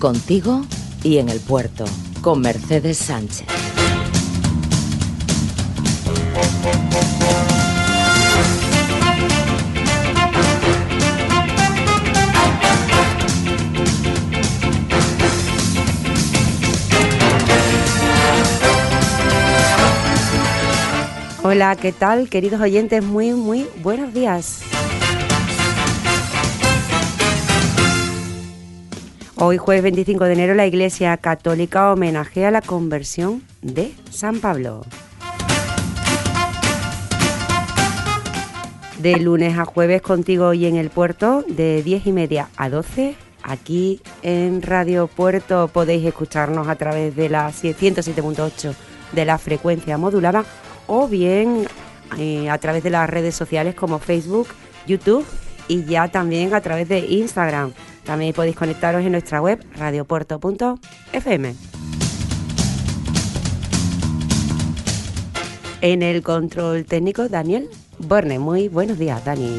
Contigo y en el puerto, con Mercedes Sánchez. Hola, ¿qué tal, queridos oyentes? Muy buenos días. Hoy, jueves 25 de enero, la Iglesia Católica homenajea la conversión de San Pablo. De lunes a jueves, contigo y en el puerto, de 10:30 a 12, aquí en Radio Puerto podéis escucharnos a través de la 107.8 de la frecuencia modulada, o bien a través de las redes sociales como Facebook, YouTube y ya también a través de Instagram. También podéis conectaros en nuestra web radiopuerto.fm. En el control técnico, Daniel Borne. Muy buenos días, Dani.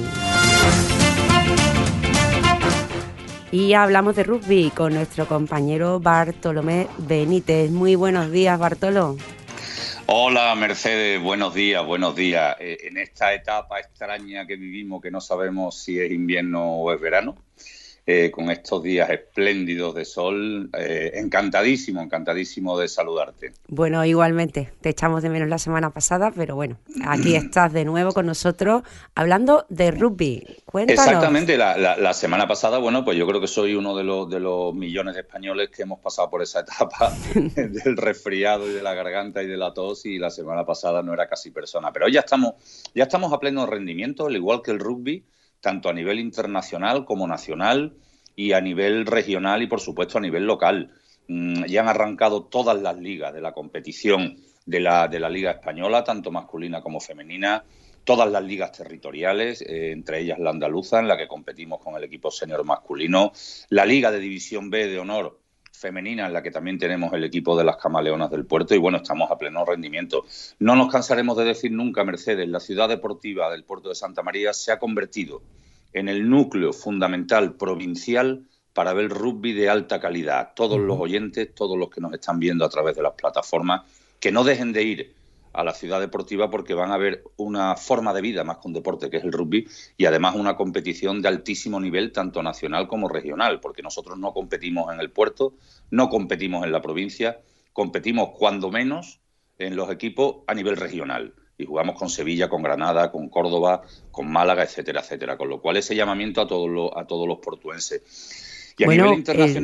Y hablamos de rugby con nuestro compañero Bartolomé Benítez. Muy buenos días, Bartolo. Hola Mercedes, buenos días. En esta etapa extraña que vivimos, que no sabemos si es invierno o es verano, con estos días espléndidos de sol, encantadísimo de saludarte. Bueno, igualmente, te echamos de menos la semana pasada, pero bueno, aquí estás de nuevo con nosotros hablando de rugby. Cuéntanos. Exactamente, la semana pasada, bueno, pues yo creo que soy uno de los millones de españoles que hemos pasado por esa etapa del resfriado y de la garganta y de la tos, y la semana pasada no era casi persona. Pero hoy ya estamos a pleno rendimiento, al igual que el rugby, tanto a nivel internacional como nacional y a nivel regional y, por supuesto, a nivel local. Ya han arrancado todas las ligas de la competición de la Liga Española, tanto masculina como femenina, todas las ligas territoriales, entre ellas la andaluza, en la que competimos con el equipo senior masculino, la Liga de División B de Honor femenina, en la que también tenemos el equipo de las Camaleonas del Puerto, y bueno, estamos a pleno rendimiento. No nos cansaremos de decir nunca, Mercedes, la ciudad deportiva del Puerto de Santa María se ha convertido en el núcleo fundamental provincial para ver rugby de alta calidad. Todos los oyentes, todos los que nos están viendo a través de las plataformas, que no dejen de ir a la ciudad deportiva, porque van a ver una forma de vida más que un deporte, que es el rugby, y además una competición de altísimo nivel, tanto nacional como regional, porque nosotros no competimos en el puerto, no competimos en la provincia, competimos cuando menos en los equipos a nivel regional, y jugamos con Sevilla, con Granada, con Córdoba, con Málaga, etcétera, etcétera, con lo cual ese llamamiento a todos los portuenses. Y a nivel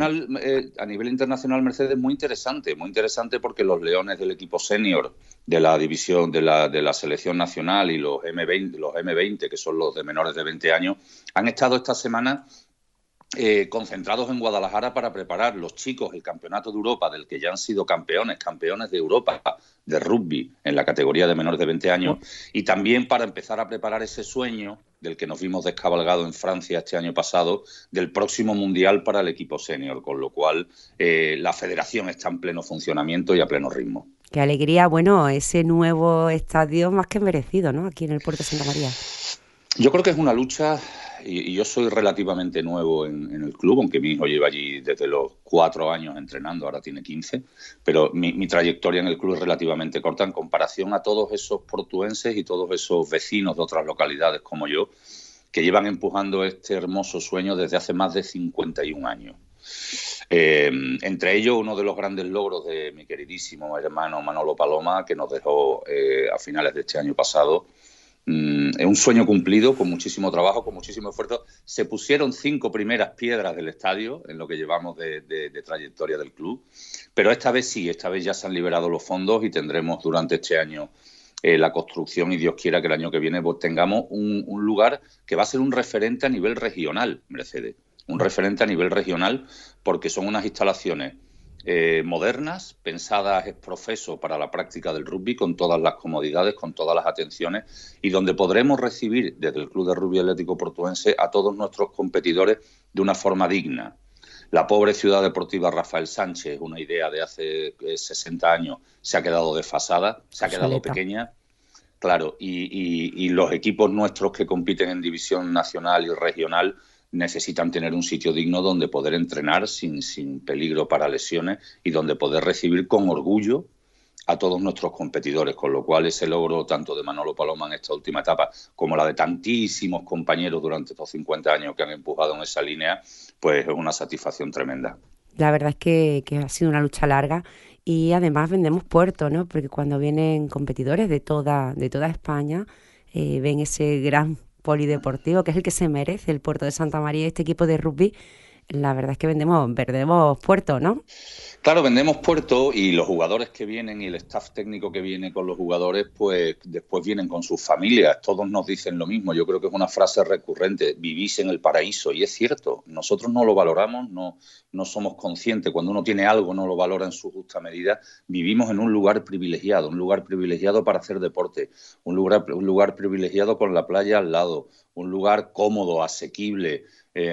internacional, Mercedes, muy interesante porque los leones del equipo senior de la división de la selección nacional y los M20, que son los de menores de 20 años, han estado esta semana concentrados en Guadalajara para preparar los chicos el campeonato de Europa, del que ya han sido campeones de Europa de rugby en la categoría de menores de 20 años, y también para empezar a preparar ese sueño del que nos vimos descabalgado en Francia este año pasado, del próximo Mundial para el equipo senior, con lo cual la federación está en pleno funcionamiento y a pleno ritmo. Qué alegría, bueno, ese nuevo estadio más que merecido, ¿no?, aquí en el Puerto de Santa María. Yo creo que es una lucha, y yo soy relativamente nuevo en el club, aunque mi hijo lleva allí desde los 4 años entrenando, ahora tiene 15, pero mi trayectoria en el club es relativamente corta en comparación a todos esos portuenses y todos esos vecinos de otras localidades como yo, que llevan empujando este hermoso sueño desde hace más de 51 años. Entre ellos, uno de los grandes logros de mi queridísimo hermano Manolo Paloma, que nos dejó a finales de este año pasado. Es un sueño cumplido, con muchísimo trabajo, con muchísimo esfuerzo. Se pusieron 5 primeras piedras del estadio en lo que llevamos de trayectoria del club, pero esta vez ya se han liberado los fondos y tendremos durante este año la construcción, y Dios quiera que el año que viene pues tengamos un lugar que va a ser un referente a nivel regional, Mercedes, un referente a nivel regional, porque son unas instalaciones modernas, pensadas ex profeso para la práctica del rugby, con todas las comodidades, con todas las atenciones, y donde podremos recibir desde el Club de Rugby Atlético Portuense a todos nuestros competidores de una forma digna. La pobre ciudad deportiva Rafael Sánchez, una idea de hace 60 años, se ha quedado desfasada, se ha quedado pequeña. Claro, y los equipos nuestros que compiten en división nacional y regional necesitan tener un sitio digno donde poder entrenar sin peligro para lesiones y donde poder recibir con orgullo a todos nuestros competidores, con lo cual ese logro tanto de Manolo Paloma en esta última etapa como la de tantísimos compañeros durante estos 50 años que han empujado en esa línea, pues es una satisfacción tremenda. La verdad es que ha sido una lucha larga y además vendemos puerto, ¿no? Porque cuando vienen competidores de toda España, ven ese gran polideportivo que es el que se merece el puerto de Santa María, este equipo de rugby. La verdad es que vendemos puerto, ¿no? Claro, vendemos puerto y los jugadores que vienen y el staff técnico que viene con los jugadores, pues después vienen con sus familias. Todos nos dicen lo mismo. Yo creo que es una frase recurrente: vivís en el paraíso. Y es cierto, nosotros no lo valoramos, no somos conscientes. Cuando uno tiene algo, no lo valora en su justa medida. Vivimos en un lugar privilegiado para hacer deporte, un lugar privilegiado con la playa al lado, un lugar cómodo, asequible.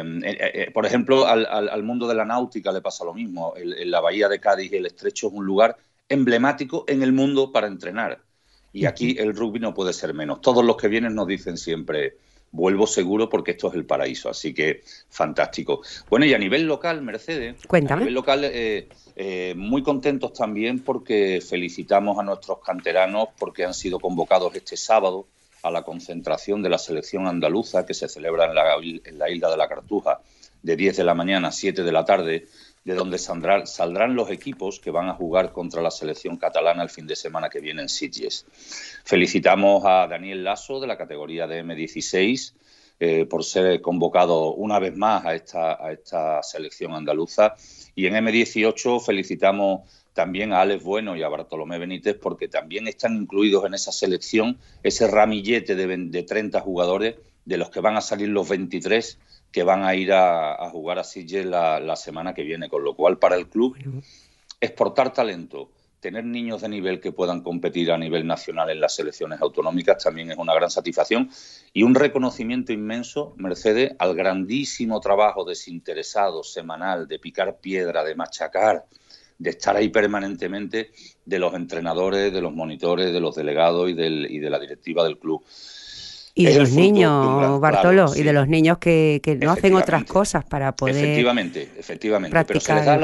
Por ejemplo, al mundo de la náutica le pasa lo mismo. La bahía de Cádiz y el Estrecho es un lugar emblemático en el mundo para entrenar. Y aquí el rugby no puede ser menos. Todos los que vienen nos dicen siempre: vuelvo seguro porque esto es el paraíso. Así que fantástico. Bueno, y a nivel local, Mercedes, Cuéntame. A nivel local, muy contentos también porque felicitamos a nuestros canteranos porque han sido convocados este sábado a la concentración de la selección andaluza que se celebra en la isla de la Cartuja de 10 de la mañana a 7 de la tarde, de donde saldrán los equipos que van a jugar contra la selección catalana el fin de semana que viene en Sitges. Felicitamos a Daniel Lasso de la categoría de M16 por ser convocado una vez más a esta selección andaluza, y en M18 felicitamos también a Alex Bueno y a Bartolomé Benítez porque también están incluidos en esa selección, ese ramillete de 30 jugadores de los que van a salir los 23 que van a ir a jugar a Sitges la semana que viene, con lo cual para el club exportar talento, tener niños de nivel que puedan competir a nivel nacional en las selecciones autonómicas también es una gran satisfacción y un reconocimiento inmenso, Mercedes, al grandísimo trabajo desinteresado, semanal, de picar piedra, de machacar, de estar ahí permanentemente de los entrenadores, de los monitores, de los delegados y de la directiva del club. Y de los niños, Bartolo, claro, sí. Y de los niños que no hacen otras cosas para poder Efectivamente, pero se les da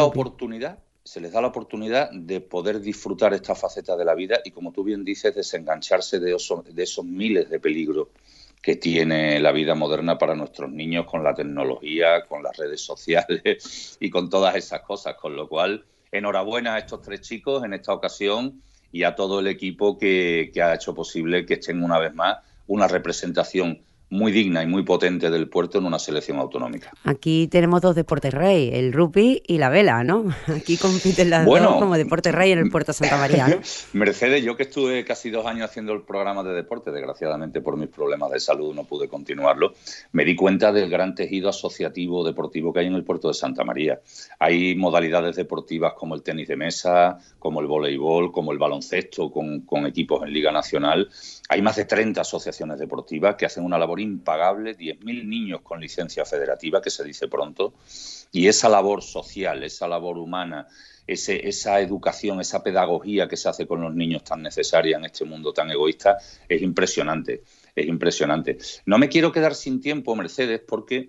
la oportunidad de poder disfrutar esta faceta de la vida y, como tú bien dices, desengancharse de esos miles de peligros que tiene la vida moderna para nuestros niños con la tecnología, con las redes sociales y con todas esas cosas, con lo cual enhorabuena a estos 3 chicos en esta ocasión y a todo el equipo que ha hecho posible que estén una vez más una representación muy digna y muy potente del puerto en una selección autonómica. Aquí tenemos 2 deportes rey, el rugby y la vela, ¿no? Aquí compiten las dos como deporte rey en el puerto de Santa María, ¿no? Mercedes, yo que estuve casi 2 años haciendo el programa de deporte, desgraciadamente por mis problemas de salud no pude continuarlo, me di cuenta del gran tejido asociativo deportivo que hay en el puerto de Santa María. Hay modalidades deportivas como el tenis de mesa, como el voleibol, como el baloncesto, con equipos en Liga Nacional. Hay más de 30 asociaciones deportivas que hacen una labor impagable, 10.000 niños con licencia federativa, que se dice pronto, y esa labor social, esa labor humana, esa educación, esa pedagogía que se hace con los niños tan necesaria en este mundo tan egoísta, es impresionante, es impresionante. No me quiero quedar sin tiempo, Mercedes, porque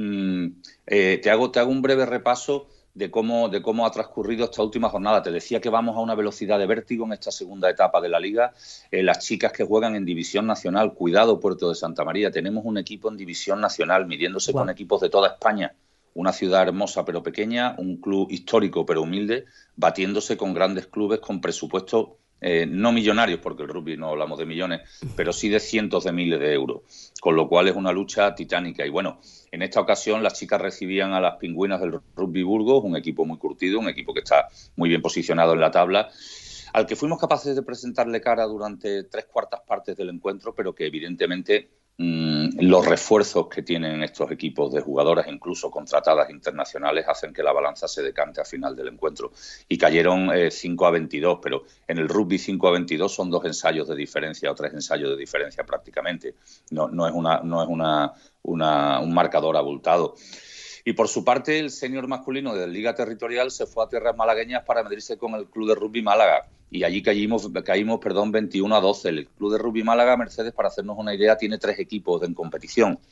te hago un breve repaso de cómo ha transcurrido esta última jornada. Te decía que vamos a una velocidad de vértigo en esta segunda etapa de la Liga. Las chicas que juegan en División Nacional, cuidado Puerto de Santa María, tenemos un equipo en División Nacional midiéndose con equipos de toda España. Una ciudad hermosa pero pequeña, un club histórico pero humilde, batiéndose con grandes clubes con presupuestos no millonarios, porque el rugby no hablamos de millones, pero sí de cientos de miles de euros, con lo cual es una lucha titánica. Y bueno, en esta ocasión las chicas recibían a las Pingüinas del Rugby Burgos, un equipo muy curtido, un equipo que está muy bien posicionado en la tabla, al que fuimos capaces de presentarle cara durante 3/4 partes del encuentro, pero que evidentemente los refuerzos que tienen estos equipos de jugadoras, incluso contratadas internacionales, hacen que la balanza se decante al final del encuentro. Y cayeron 5-22, pero en el rugby 5-22 son 2 ensayos de diferencia o 3 ensayos de diferencia prácticamente. No es un marcador abultado. Y por su parte, el senior masculino de la Liga Territorial se fue a tierras malagueñas para medirse con el Club de Rugby Málaga. Y allí caímos 21-12. El Club de Rugby Málaga, Mercedes, para hacernos una idea, tiene 3 equipos en competición.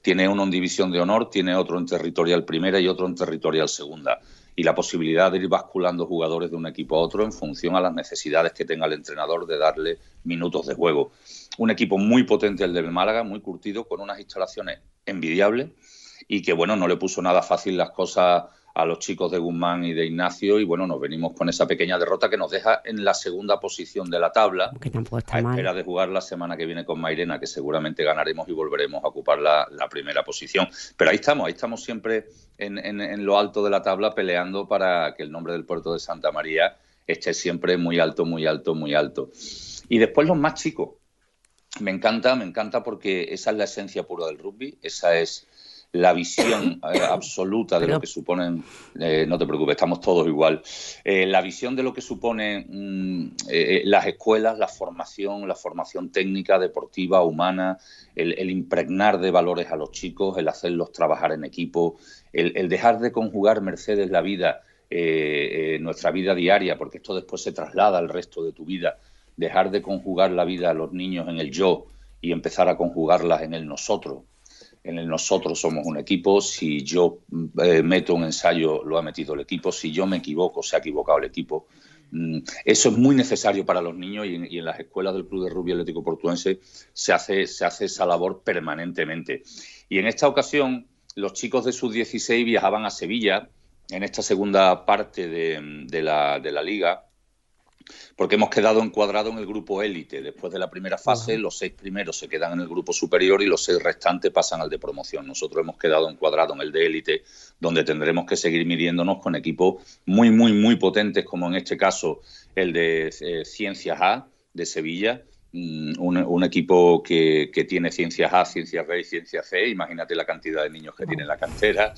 Tiene uno en División de Honor, tiene otro en Territorial Primera y otro en Territorial Segunda. Y la posibilidad de ir basculando jugadores de un equipo a otro en función a las necesidades que tenga el entrenador de darle minutos de juego. Un equipo muy potente el del Málaga, muy curtido, con unas instalaciones envidiables y que, bueno, no le puso nada fácil las cosas a los chicos de Guzmán y de Ignacio y, bueno, nos venimos con esa pequeña derrota que nos deja en la segunda posición de la tabla, que tampoco está a mal. espera de jugar la semana que viene con Mairena, que seguramente ganaremos y volveremos a ocupar la primera posición. Pero ahí estamos siempre en lo alto de la tabla peleando para que el nombre del puerto de Santa María esté siempre muy alto, muy alto, muy alto. Y después los más chicos. Me encanta porque esa es la esencia pura del rugby, esa es la visión absoluta de lo que suponen, no te preocupes, estamos todos igual, la visión de lo que suponen las escuelas, la formación técnica, deportiva, humana, el impregnar de valores a los chicos, el hacerlos trabajar en equipo, el dejar de conjugar, Mercedes, la vida, nuestra vida diaria, porque esto después se traslada al resto de tu vida, dejar de conjugar la vida a los niños en el yo y empezar a conjugarlas en el nosotros. En el nosotros somos un equipo. Si yo meto un ensayo, lo ha metido el equipo. Si yo me equivoco, se ha equivocado el equipo. Eso es muy necesario para los niños y en las escuelas del Club de Rugby Atlético Portuense se hace esa labor permanentemente. Y en esta ocasión, los chicos de sub-16 viajaban a Sevilla en esta segunda parte de la liga, porque hemos quedado encuadrados en el grupo élite. Después de la primera fase, los 6 primeros se quedan en el grupo superior y los 6 restantes pasan al de promoción. Nosotros hemos quedado encuadrados en el de élite, donde tendremos que seguir midiéndonos con equipos muy, muy, muy potentes, como en este caso el de Ciencias A de Sevilla, un equipo que tiene Ciencias A, Ciencias B y Ciencias C. Imagínate la cantidad de niños que tiene en la cantera.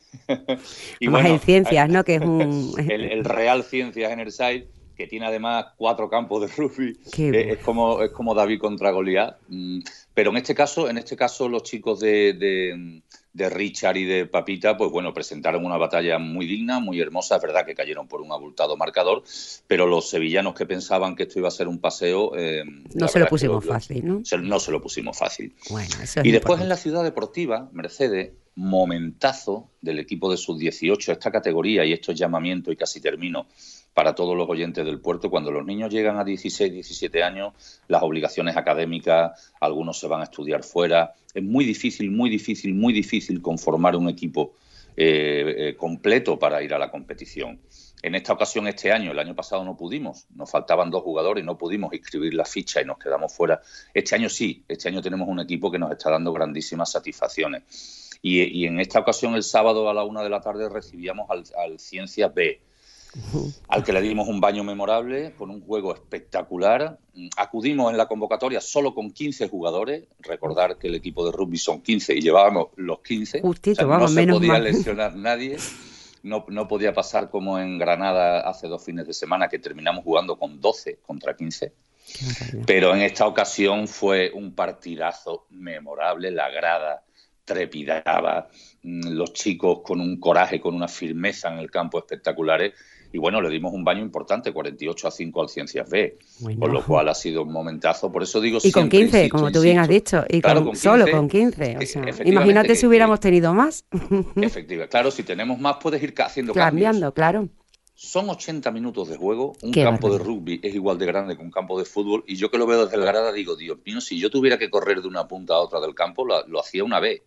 Y más en Ciencias, ¿no? Que es el Real Ciencias Enerside, que tiene además 4 campos de rugby, es como David contra Goliat. Pero en este caso los chicos de Richard y de Papita, pues bueno, presentaron una batalla muy digna, muy hermosa. Es verdad que cayeron por un abultado marcador, pero los sevillanos que pensaban que esto iba a ser un paseo... no se lo pusimos fácil, ¿no? No se lo pusimos fácil. Bueno, eso es y después importante. En la ciudad deportiva, Mercedes, momentazo del equipo de sub-18, esta categoría, y esto es llamamiento y casi termino, para todos los oyentes del puerto. Cuando los niños llegan a 16, 17 años, las obligaciones académicas, algunos se van a estudiar fuera. Es muy difícil conformar un equipo completo para ir a la competición. En esta ocasión, este año, el año pasado no pudimos, nos faltaban 2 jugadores y no pudimos inscribir la ficha y nos quedamos fuera. Este año sí, este año tenemos un equipo que nos está dando grandísimas satisfacciones. Y en esta ocasión, el sábado a la 1 de la tarde, recibíamos al Ciencias B, al que le dimos un baño memorable con un juego espectacular. Acudimos en la convocatoria solo con 15 jugadores. Recordar que el equipo de rugby son 15 y llevábamos los 15. Justito, o sea, vamos, no se podía mal. lesionar nadie. No podía pasar como en Granada hace 2 fines de semana, que terminamos jugando con 12 contra 15. Pero en esta ocasión fue un partidazo memorable. La grada trepidaba, los chicos con un coraje, con una firmeza en el campo espectaculares. Y bueno, le dimos un baño importante, 48-5 al Ciencias B, bueno, con lo cual ha sido un momentazo. Por eso digo, y con 15, como tú bien has dicho, y claro, solo con 15. O sea, imagínate si hubiéramos tenido más. Efectivamente, claro, si tenemos más puedes ir haciendo cambiando, claro. Son 80 minutos de juego, un campo de rugby es igual de grande que un campo de fútbol, y yo que lo veo desde la grada digo, Dios mío, si yo tuviera que correr de una punta a otra del campo, lo hacía una vez.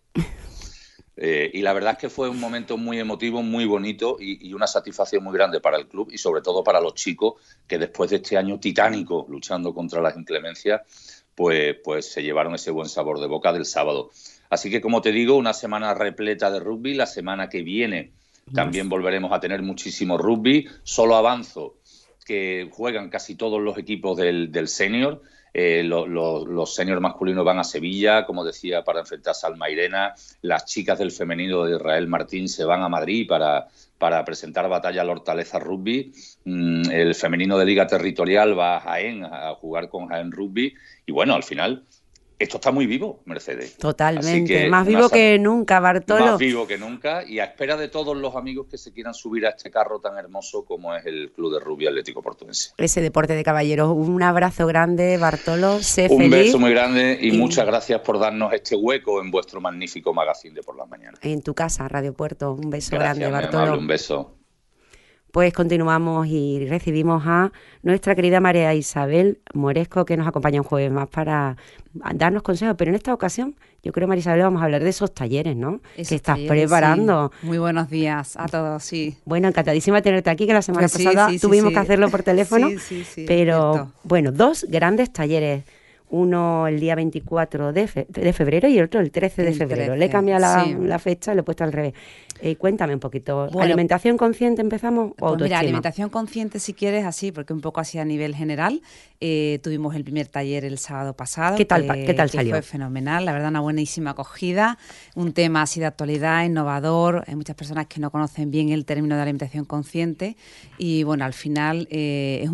Y la verdad es que fue un momento muy emotivo, muy bonito y una satisfacción muy grande para el club y sobre todo para los chicos que después de este año titánico luchando contra las inclemencias, pues se llevaron ese buen sabor de boca del sábado. Así que, como te digo, una semana repleta de rugby. La semana que viene también volveremos a tener muchísimo rugby. Solo avanzo que juegan casi todos los equipos del senior. Los seniors masculinos van a Sevilla, como decía, para enfrentarse al Mairena. Las chicas del femenino de Israel Martín se van a Madrid para presentar batalla al Hortaleza Rugby. El femenino de Liga Territorial va a Jaén a jugar con Jaén Rugby. Y bueno, al final esto está muy vivo, Mercedes. Totalmente, más vivo que nunca, Bartolo. Más vivo que nunca y a espera de todos los amigos que se quieran subir a este carro tan hermoso como es el Club de Rugby Atlético Portuense. Ese deporte de caballeros. Un abrazo grande, Bartolo, sé Un feliz. beso muy grande y muchas gracias por darnos este hueco en vuestro magnífico magazine de por las mañanas. En tu casa, Radio Puerto. Un beso Gracias, grande, muy Bartolo. amable, un beso. Pues continuamos y recibimos a nuestra querida María Isabel Moresco, que nos acompaña un jueves más para darnos consejos. Pero en esta ocasión, yo creo, María Isabel, vamos a hablar de esos talleres, ¿no? Que estás preparando. Sí. Muy buenos días a todos, sí. Bueno, encantadísima de tenerte aquí, que la semana pasada tuvimos que hacerlo por teléfono. Sí, pero, cierto. bueno, 2 grandes talleres. Uno el día 24 de febrero y el otro el 13 de febrero. 13, Le he cambiado la fecha y lo he puesto al revés. Cuéntame un poquito. Bueno, ¿alimentación consciente empezamos o pues autoestima? mira, alimentación consciente si quieres, así, porque un poco así a nivel general. Tuvimos el primer taller el sábado pasado. ¿Qué tal salió? Fue fenomenal, la verdad, una buenísima acogida. Un tema así de actualidad, innovador. Hay muchas personas que no conocen bien el término de alimentación consciente y bueno, al final es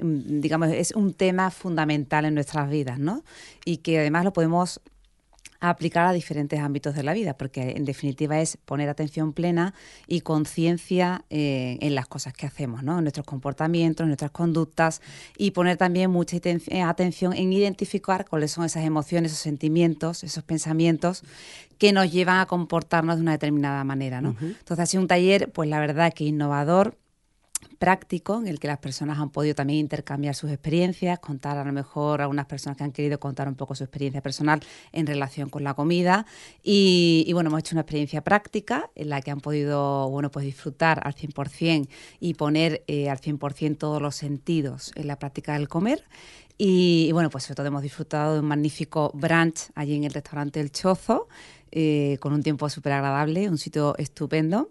un tema fundamental en nuestras vidas, ¿no? Y que además lo podemos aplicar a diferentes ámbitos de la vida, porque en definitiva es poner atención plena y conciencia en las cosas que hacemos, ¿no? En nuestros comportamientos, en nuestras conductas y poner también mucha atención en identificar cuáles son esas emociones, esos sentimientos, esos pensamientos que nos llevan a comportarnos de una determinada manera, ¿no? Entonces ha sido un taller, pues la verdad que innovador, práctico, en el que las personas han podido también intercambiar sus experiencias, contar a lo mejor a algunas personas que han querido contar un poco su experiencia personal en relación con la comida y bueno, hemos hecho una experiencia práctica en la que han podido, bueno, pues disfrutar al 100% y poner al 100% todos los sentidos en la práctica del comer. Y bueno, pues sobre todo hemos disfrutado de un magnífico brunch allí en el restaurante El Chozo, con un tiempo súper agradable, un sitio estupendo.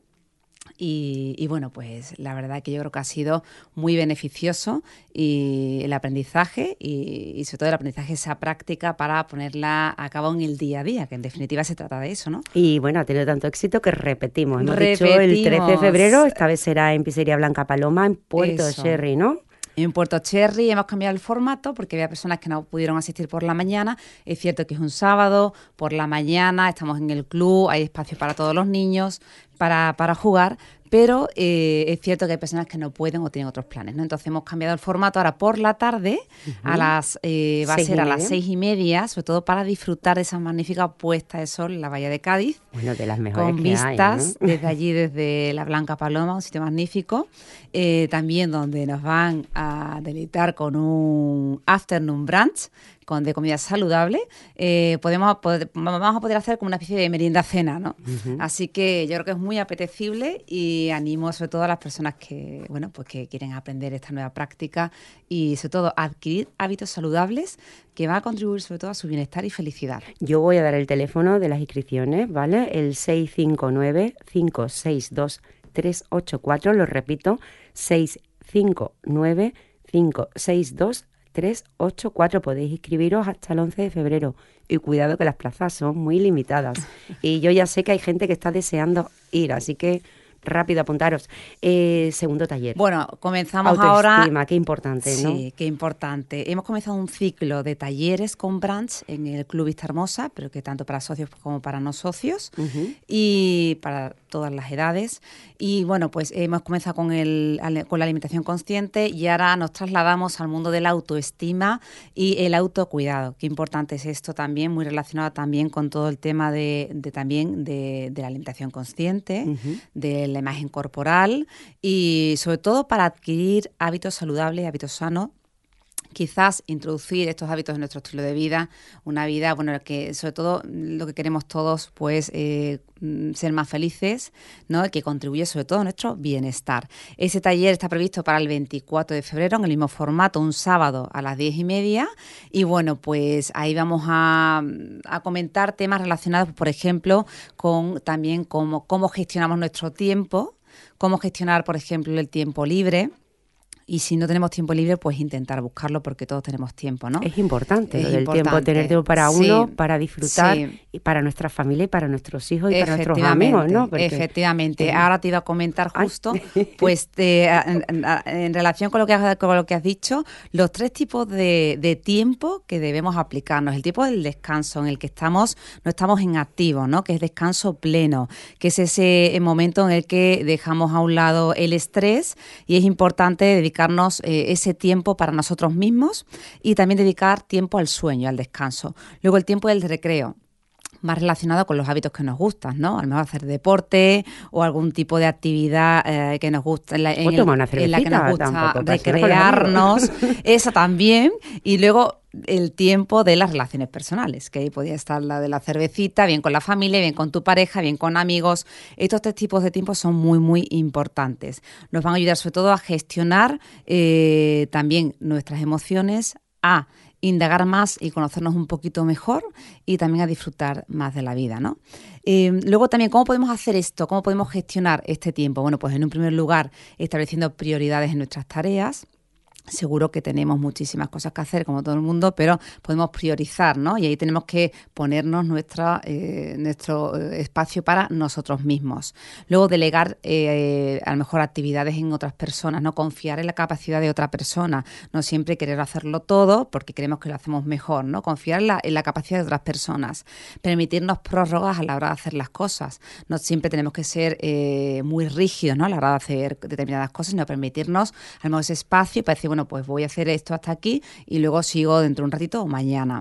Y bueno, pues la verdad que yo creo que ha sido muy beneficioso y el aprendizaje y sobre todo el aprendizaje, esa práctica para ponerla a cabo en el día a día, que en definitiva se trata de eso, ¿no? Y bueno, ha tenido tanto éxito que repetimos. Hemos dicho el 13 de febrero, esta vez será en Pizzería Blanca Paloma, en Puerto Cherry, ¿no? En Puerto Cherry hemos cambiado el formato porque había personas que no pudieron asistir por la mañana. Es cierto que es un sábado, por la mañana estamos en el club, hay espacio para todos los niños para jugar, pero es cierto que hay personas que no pueden o tienen otros planes, ¿no? Entonces hemos cambiado el formato ahora por la tarde, va a ser a las 6:30, sobre todo para disfrutar de esa magnífica puesta de sol en la Bahía de Cádiz. Bueno, de las mejores con que vistas hay, ¿no? desde allí, desde la Blanca Paloma, un sitio magnífico. También donde nos van a deleitar con un afternoon brunch de comida saludable. Vamos a poder hacer como una especie de merienda cena, ¿no? Así que yo creo que es muy apetecible y animo sobre todo a las personas que, bueno, pues que quieren aprender esta nueva práctica y sobre todo adquirir hábitos saludables que van a contribuir sobre todo a su bienestar y felicidad. Yo voy a dar el teléfono de las inscripciones, ¿vale? El 659-562-384, lo repito, 659-562-384. Podéis inscribiros hasta el 11 de febrero. Y cuidado que las plazas son muy limitadas. Y yo ya sé que hay gente que está deseando ir, así que rápido, apuntaros. Segundo taller. Bueno, comenzamos Autoestima, ahora. qué importante, ¿no? Sí, qué importante. Hemos comenzado un ciclo de talleres con brunch en el Club Vista Hermosa, pero que tanto para socios como para no socios y para todas las edades. Y bueno, pues hemos comenzado con la alimentación consciente y ahora nos trasladamos al mundo de la autoestima y el autocuidado. Qué importante es esto también, muy relacionado también con todo el tema de la alimentación consciente, de la imagen corporal y sobre todo para adquirir hábitos saludables, hábitos sanos. Quizás introducir estos hábitos en nuestro estilo de vida, una vida, bueno, que sobre todo lo que queremos todos, pues ser más felices, ¿no? Que contribuye sobre todo a nuestro bienestar. Ese taller está previsto para el 24 de febrero en el mismo formato, un sábado a las 10:30 y bueno, pues ahí vamos a comentar temas relacionados, por ejemplo, con también cómo gestionamos nuestro tiempo, cómo gestionar, por ejemplo, el tiempo libre. Y si no tenemos tiempo libre, pues intentar buscarlo porque todos tenemos tiempo, ¿no? Es importante Es lo del importante. tiempo, tener tiempo para uno, Sí, para disfrutar, sí. y para nuestra familia y para nuestros hijos y para nuestros amigos, ¿no? Porque, efectivamente. Ahora te iba a comentar justo, pues en relación con lo que has dicho, los 3 tipos de tiempo que debemos aplicarnos. El tiempo del descanso, en el que no estamos en activo, ¿no? Que es descanso pleno, que es ese momento en el que dejamos a un lado el estrés y es importante dedicarnos ese tiempo para nosotros mismos y también dedicar tiempo al sueño, al descanso. Luego el tiempo del recreo, más relacionado con los hábitos que nos gustan, ¿no? A lo mejor hacer deporte o algún tipo de actividad que nos gusta, en la que nos gusta recrearnos, esa también. Y luego el tiempo de las relaciones personales, que ahí podría estar la de la cervecita, bien con la familia, bien con tu pareja, bien con amigos. Estos 3 tipos de tiempo son muy, muy importantes. Nos van a ayudar sobre todo a gestionar también nuestras emociones, a indagar más y conocernos un poquito mejor y también a disfrutar más de la vida, ¿no? Luego también, ¿cómo podemos hacer esto? ¿Cómo podemos gestionar este tiempo? Bueno, pues en un primer lugar, estableciendo prioridades en nuestras tareas. Seguro que tenemos muchísimas cosas que hacer, como todo el mundo, pero podemos priorizar, ¿no? Y ahí tenemos que ponernos nuestro espacio para nosotros mismos. Luego, delegar a lo mejor actividades en otras personas, ¿no? Confiar en la capacidad de otra persona, no siempre querer hacerlo todo porque creemos que lo hacemos mejor, ¿no? Confiar en la capacidad de otras personas. Permitirnos prórrogas a la hora de hacer las cosas. No siempre tenemos que ser muy rígidos, ¿no? A la hora de hacer determinadas cosas, sino permitirnos a lo mejor ese espacio para decir, bueno, pues voy a hacer esto hasta aquí y luego sigo dentro de un ratito o mañana.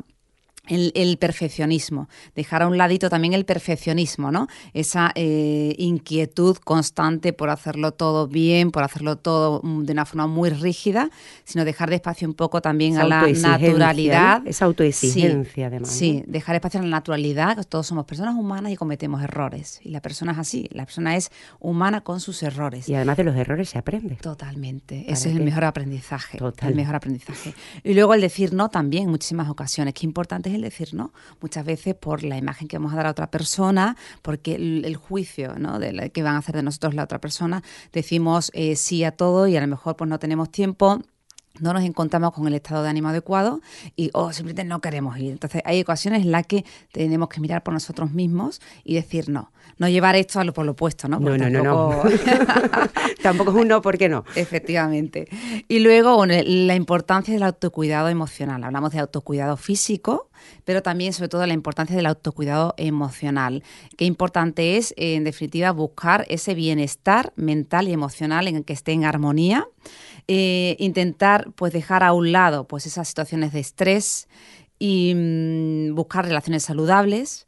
El perfeccionismo, dejar a un ladito también el perfeccionismo, ¿no? Esa inquietud constante por hacerlo todo bien, por hacerlo todo de una forma muy rígida, sino dejar de espacio un poco también a la naturalidad. ¿no? Esa autoexigencia, además. Sí, ¿no? dejar espacio a la naturalidad, que todos somos personas humanas y cometemos errores. Y la persona es así, la persona es humana con sus errores. Y además de los errores se aprende. Totalmente, ese es el mejor aprendizaje. Total. El mejor aprendizaje. Y luego el decir no también en muchísimas ocasiones, qué importante es el decir no, muchas veces por la imagen que vamos a dar a otra persona, porque el juicio, ¿no? Que van a hacer de nosotros la otra persona, decimos sí a todo y a lo mejor pues no tenemos tiempo, no nos encontramos con el estado de ánimo adecuado y simplemente no queremos ir. Entonces hay ocasiones en las que tenemos que mirar por nosotros mismos y decir no llevar esto por lo opuesto, ¿no? Porque no. Tampoco es un no, ¿por qué no? Efectivamente. Y luego la importancia del autocuidado emocional. Hablamos de autocuidado físico, pero también sobre todo la importancia del autocuidado emocional. Qué importante es, en definitiva, buscar ese bienestar mental y emocional en el que esté en armonía. Intentar pues dejar a un lado pues esas situaciones de estrés y buscar relaciones saludables,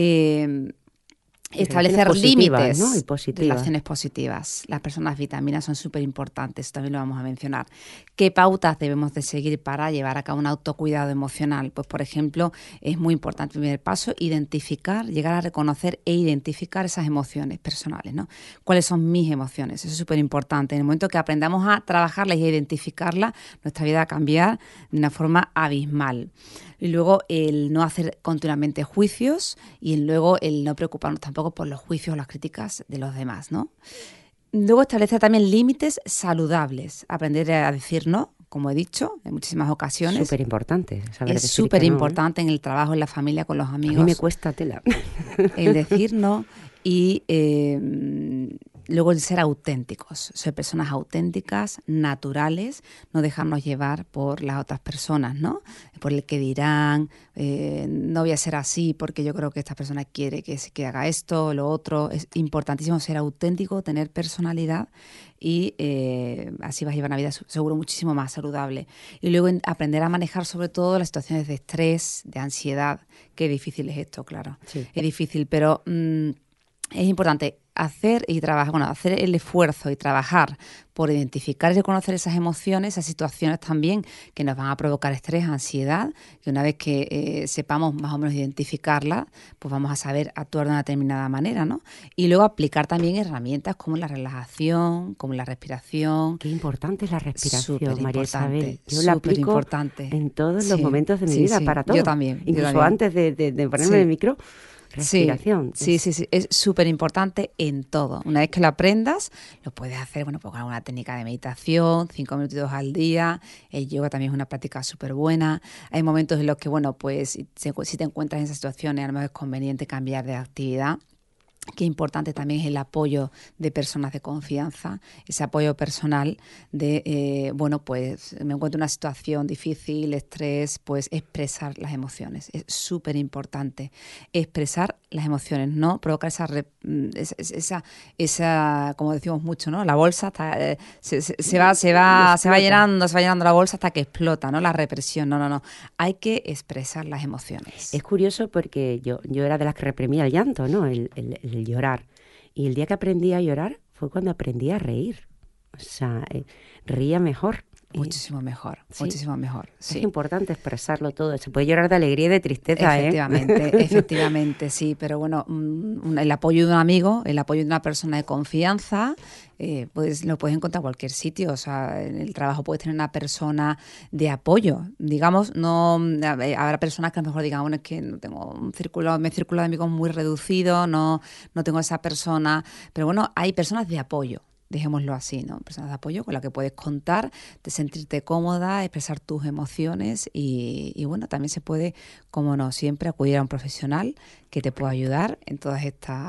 establecer límites, ¿no? Y positivas. Relaciones positivas. Las personas vitaminas son súper importantes, también lo vamos a mencionar. ¿Qué pautas debemos de seguir para llevar a cabo un autocuidado emocional? Pues, por ejemplo, es muy importante el primer paso, llegar a reconocer e identificar esas emociones personales, ¿no? ¿Cuáles son mis emociones? Eso es súper importante. En el momento que aprendamos a trabajarlas y a identificarlas, nuestra vida va a cambiar de una forma abismal. Y luego el no hacer continuamente juicios y luego el no preocuparnos tampoco por los juicios o las críticas de los demás, ¿no? Luego establecer también límites saludables, aprender a decir no, como he dicho, en muchísimas ocasiones. Súper importante. Es súper importante en el trabajo, en la familia, con los amigos. A mí me cuesta tela. El decir no y luego el ser auténticos, ser personas auténticas, naturales, no dejarnos llevar por las otras personas, ¿no? Por el que dirán, no voy a ser así porque yo creo que esta persona quiere que haga esto o lo otro. Es importantísimo ser auténtico, tener personalidad y así vas a llevar una vida seguro muchísimo más saludable. Y luego aprender a manejar sobre todo las situaciones de estrés, de ansiedad. Qué difícil es esto, claro. Sí. Es difícil, pero es importante hacer el esfuerzo y trabajar por identificar y reconocer esas emociones, esas situaciones también que nos van a provocar estrés, ansiedad, que una vez que sepamos más o menos identificarlas, pues vamos a saber actuar de una determinada manera, ¿no? Y luego aplicar también herramientas como la relajación, como la respiración. Qué importante es la respiración, María Isabel. Yo la la aplico en todos los momentos de mi vida, para todo. Yo también. Incluso antes de ponerme el micro. respiración. Sí, es súper importante en todo. Una vez que lo aprendas, lo puedes hacer, bueno, pues con alguna técnica de meditación, 5 minutitos al día. El yoga también es una práctica súper buena. Hay momentos en los que, bueno, pues si te encuentras en esas situaciones, a lo mejor es conveniente cambiar de actividad. Qué importante también es el apoyo de personas de confianza, ese apoyo personal de, bueno, pues me encuentro en una situación difícil, estrés, pues expresar las emociones. Es súper importante expresar las emociones, no provocar esa, como decimos mucho, ¿no? La bolsa está, se va llenando la bolsa hasta que explota, ¿no? La represión, no. Hay que expresar las emociones. Es curioso porque yo era de las que reprimía el llanto, ¿no? El llorar. Y el día que aprendí a llorar fue cuando aprendí a reír. O sea, reía mejor. Muchísimo mejor, sí. muchísimo mejor. Sí. Es importante expresarlo todo. Se puede llorar de alegría y de tristeza, Efectivamente, sí. Pero bueno, el apoyo de un amigo, el apoyo de una persona de confianza, pues lo puedes encontrar en cualquier sitio. O sea, en el trabajo puedes tener una persona de apoyo. Digamos, no habrá personas que a lo mejor digan, bueno, es que no tengo mi círculo de amigos muy reducido, no tengo esa persona. Pero bueno, hay personas de apoyo. Dejémoslo así, ¿no? Personas de apoyo con las que puedes contar, de sentirte cómoda, expresar tus emociones y bueno, también se puede, como no, siempre acudir a un profesional que te pueda ayudar en todos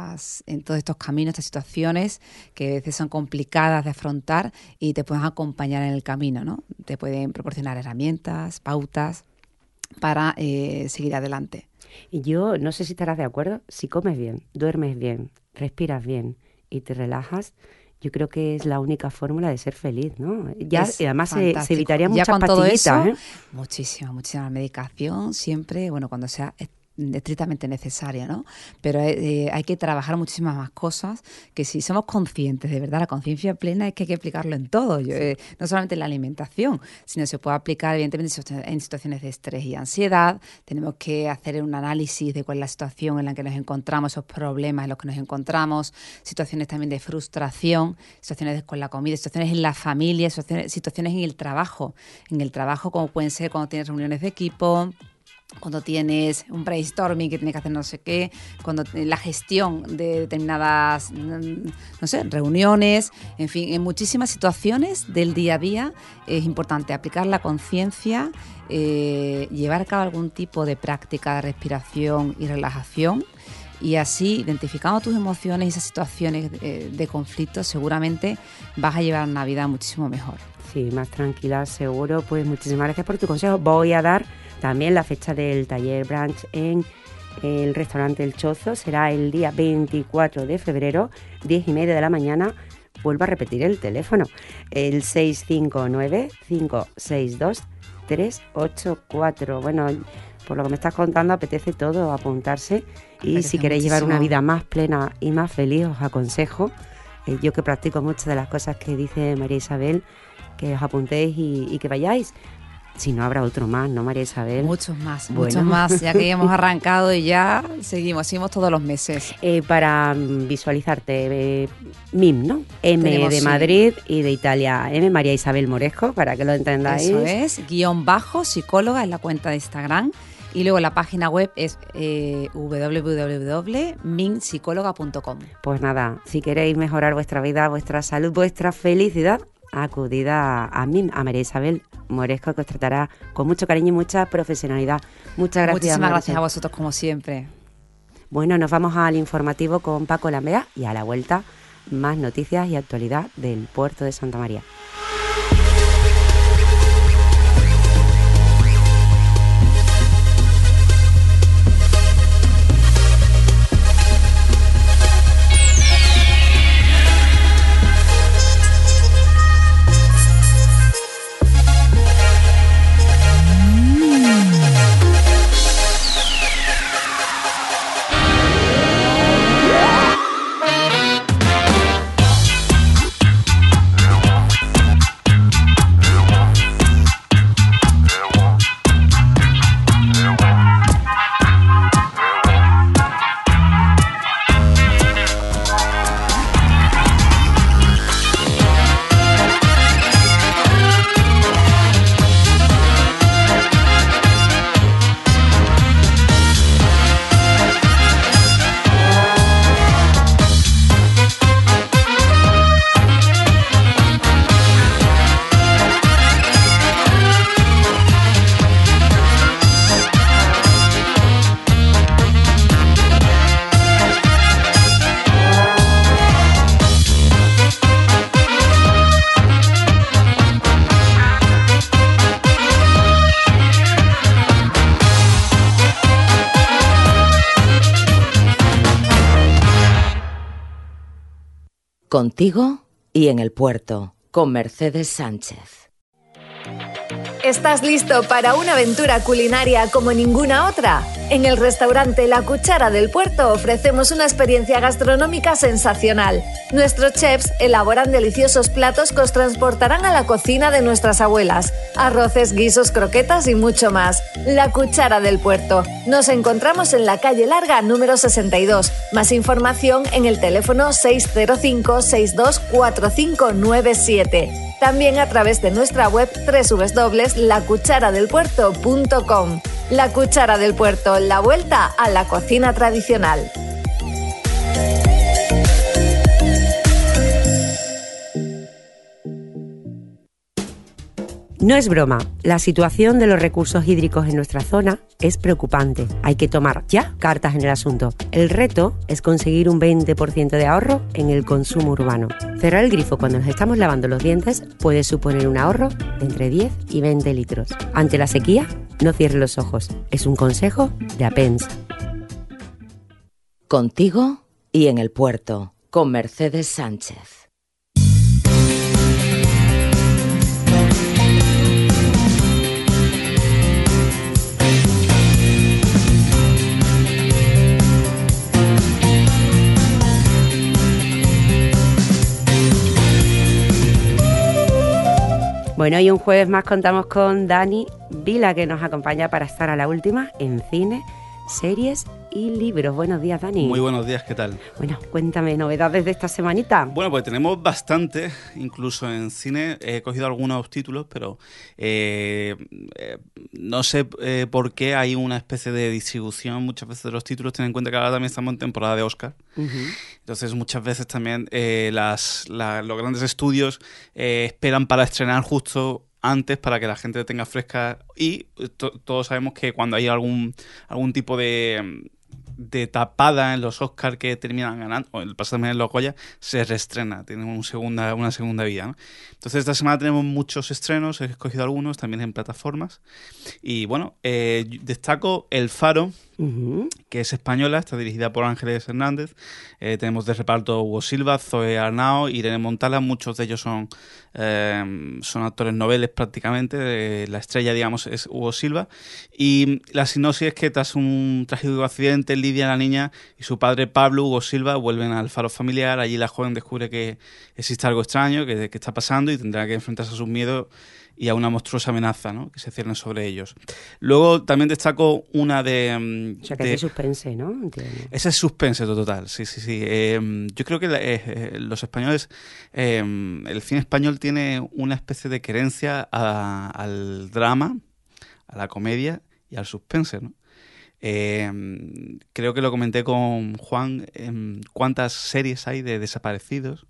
estos caminos, estas situaciones que a veces son complicadas de afrontar y te pueden acompañar en el camino, ¿no? Te pueden proporcionar herramientas, pautas para seguir adelante. Y yo no sé si estarás de acuerdo, si comes bien, duermes bien, respiras bien y te relajas, yo creo que es la única fórmula de ser feliz, ¿no? Ya, y además se evitarían muchas pastillitas, todo eso, ¿eh? Muchísima medicación, siempre, bueno, cuando sea estrictamente necesaria, ¿no? Pero hay que trabajar muchísimas más cosas que si somos conscientes, de verdad, la conciencia plena es que hay que aplicarlo en todo, no solamente en la alimentación, sino se puede aplicar evidentemente en situaciones de estrés y ansiedad. Tenemos que hacer un análisis de cuál es la situación en la que nos encontramos, esos problemas en los que nos encontramos, situaciones también de frustración, situaciones con la comida, situaciones en la familia, situaciones en el trabajo como pueden ser cuando tienes reuniones de equipo, cuando tienes un brainstorming que tienes que hacer no sé qué, cuando la gestión de determinadas, no sé, reuniones, en fin, en muchísimas situaciones del día a día es importante aplicar la conciencia, llevar a cabo algún tipo de práctica de respiración y relajación. Y así, identificando tus emociones y esas situaciones de conflicto, seguramente vas a llevar una vida muchísimo mejor. Sí, más tranquila, seguro. Pues muchísimas gracias por tu consejo. Voy a dar también la fecha del taller brunch en el restaurante El Chozo. Será el día 24 de febrero, 10:30 de la mañana. Vuelvo a repetir el teléfono, el 659-562-384. Bueno, por lo que me estás contando, apetece todo apuntarse. Y si queréis llevar una vida más plena y más feliz, os aconsejo, yo que practico muchas de las cosas que dice María Isabel, que os apuntéis y que vayáis. Si no, habrá otro más, ¿no, María Isabel? Muchos más, ya que ya hemos arrancado y ya seguimos todos los meses. Para visualizarte, MIM, ¿no? M de Madrid y de Italia, M, María Isabel Moresco, para que lo entendáis. Eso es, _psicóloga en la cuenta de Instagram. Y luego la página web es www.minpsicóloga.com. Pues nada, si queréis mejorar vuestra vida, vuestra salud, vuestra felicidad, acudid a MIM, a María Isabel Moresco, que os tratará con mucho cariño y mucha profesionalidad. Muchas gracias. Muchísimas gracias a vosotros, como siempre. Bueno, nos vamos al informativo con Paco Lambea y a la vuelta más noticias y actualidad del puerto de Santa María. Contigo y en el puerto, con Mercedes Sánchez. ¿Estás listo para una aventura culinaria como ninguna otra? En el restaurante La Cuchara del Puerto ofrecemos una experiencia gastronómica sensacional. Nuestros chefs elaboran deliciosos platos que os transportarán a la cocina de nuestras abuelas. Arroces, guisos, croquetas y mucho más. La Cuchara del Puerto. Nos encontramos en la calle Larga número 62. Más información en el teléfono 605-624597. También a través de nuestra web www.lacucharadelpuerto.com. La Cuchara del Puerto, la vuelta a la cocina tradicional. No es broma, la situación de los recursos hídricos en nuestra zona es preocupante. Hay que tomar ya cartas en el asunto. El reto es conseguir un 20% de ahorro en el consumo urbano. Cerrar el grifo cuando nos estamos lavando los dientes puede suponer un ahorro de entre 10 y 20 litros. Ante la sequía, no cierre los ojos. Es un consejo de APENS. Contigo y en el puerto, con Mercedes Sánchez. Bueno, y un jueves más contamos con Dani Vila, que nos acompaña para estar a la última en cine, series y libros. Buenos días, Dani. Muy buenos días, ¿qué tal? Bueno, cuéntame novedades de esta semanita. Bueno, pues tenemos bastante, incluso en cine. He cogido algunos títulos, pero no sé por qué hay una especie de distribución muchas veces de los títulos. Ten en cuenta que ahora también estamos en temporada de Oscar. Entonces muchas veces también los grandes estudios esperan para estrenar justo antes para que la gente tenga fresca, y todos sabemos que cuando hay algún tipo de tapada en los Oscar que terminan ganando, o el paso también en los Goya, se reestrena, tiene una segunda vida, ¿no? Entonces esta semana tenemos muchos estrenos, he escogido algunos también en plataformas, y bueno, destaco El Faro, que es española, está dirigida por Ángeles Hernández. Tenemos de reparto Hugo Silva, Zoe Arnao, Irene Montala. Muchos de ellos son actores noveles prácticamente. La estrella, digamos, es Hugo Silva. Y la sinopsis es que tras un trágico accidente, Lidia, la niña, y su padre Pablo, Hugo Silva, vuelven al faro familiar. Allí la joven descubre que existe algo extraño, que está pasando, y tendrá que enfrentarse a sus miedos y a una monstruosa amenaza, ¿no?, que se cierne sobre ellos. Luego también destaco una de... O sea, que es de suspense, ¿no? Entiendo. Ese es suspense total, sí. Yo creo que los españoles, el cine español tiene una especie de querencia al drama, a la comedia y al suspense, ¿no? Creo que lo comenté con Juan, cuántas series hay de desaparecidas.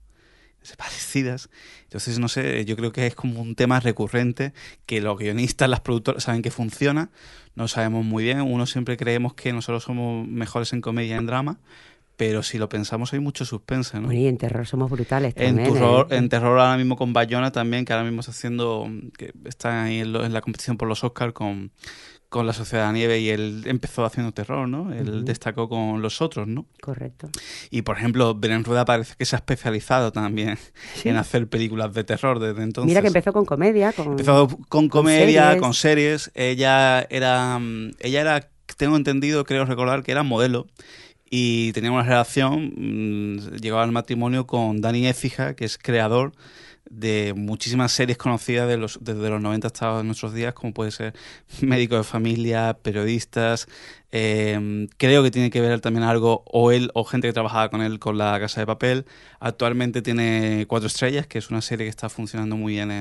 Entonces, no sé, yo creo que es como un tema recurrente que los guionistas, las productoras saben que funciona, no sabemos muy bien. Uno siempre creemos que nosotros somos mejores en comedia y en drama, pero si lo pensamos hay mucho suspense, ¿no? Bueno, y en terror somos brutales también. En terror ahora mismo con Bayona también, que ahora mismo está ahí en la competición por los Oscars con La Sociedad de la Nieve, y él empezó haciendo terror, ¿no? Él destacó con Los Otros, ¿no? Correcto. Y, por ejemplo, Belén Rueda parece que se ha especializado también en hacer películas de terror desde entonces. Mira que empezó con comedia. Empezó con comedia, con series. Ella era, tengo entendido, creo recordar, que era modelo. Y tenía una relación, llegaba al matrimonio con Dani Écija, que es creador de muchísimas series conocidas desde los 90 hasta nuestros días, como puede ser Médico de Familia, Periodistas. Creo que tiene que ver también algo, o él o gente que trabajaba con él, con La Casa de Papel. Actualmente tiene 4 estrellas, que es una serie que está funcionando muy bien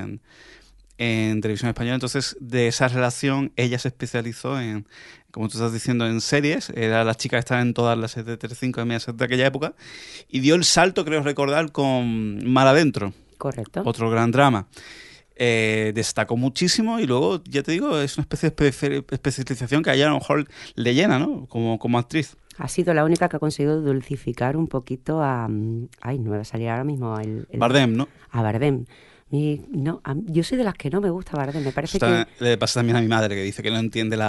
en televisión española. Entonces, de esa relación, ella se especializó en, como tú estás diciendo, en series. Era la chica que estaba en todas las series de Telecinco de aquella época, y dio el salto, creo recordar, con Mar Adentro. Correcto. Otro gran drama. Destacó muchísimo, y luego, ya te digo, es una especie de especialización que a ella a lo mejor le llena, ¿no?, como actriz. Ha sido la única que ha conseguido dulcificar un poquito a... Ay, no me va a salir ahora mismo Bardem, ¿no? A Bardem. Yo soy de las que no me gusta Bardem, me parece que... Le pasa también a mi madre, que dice que no entiende la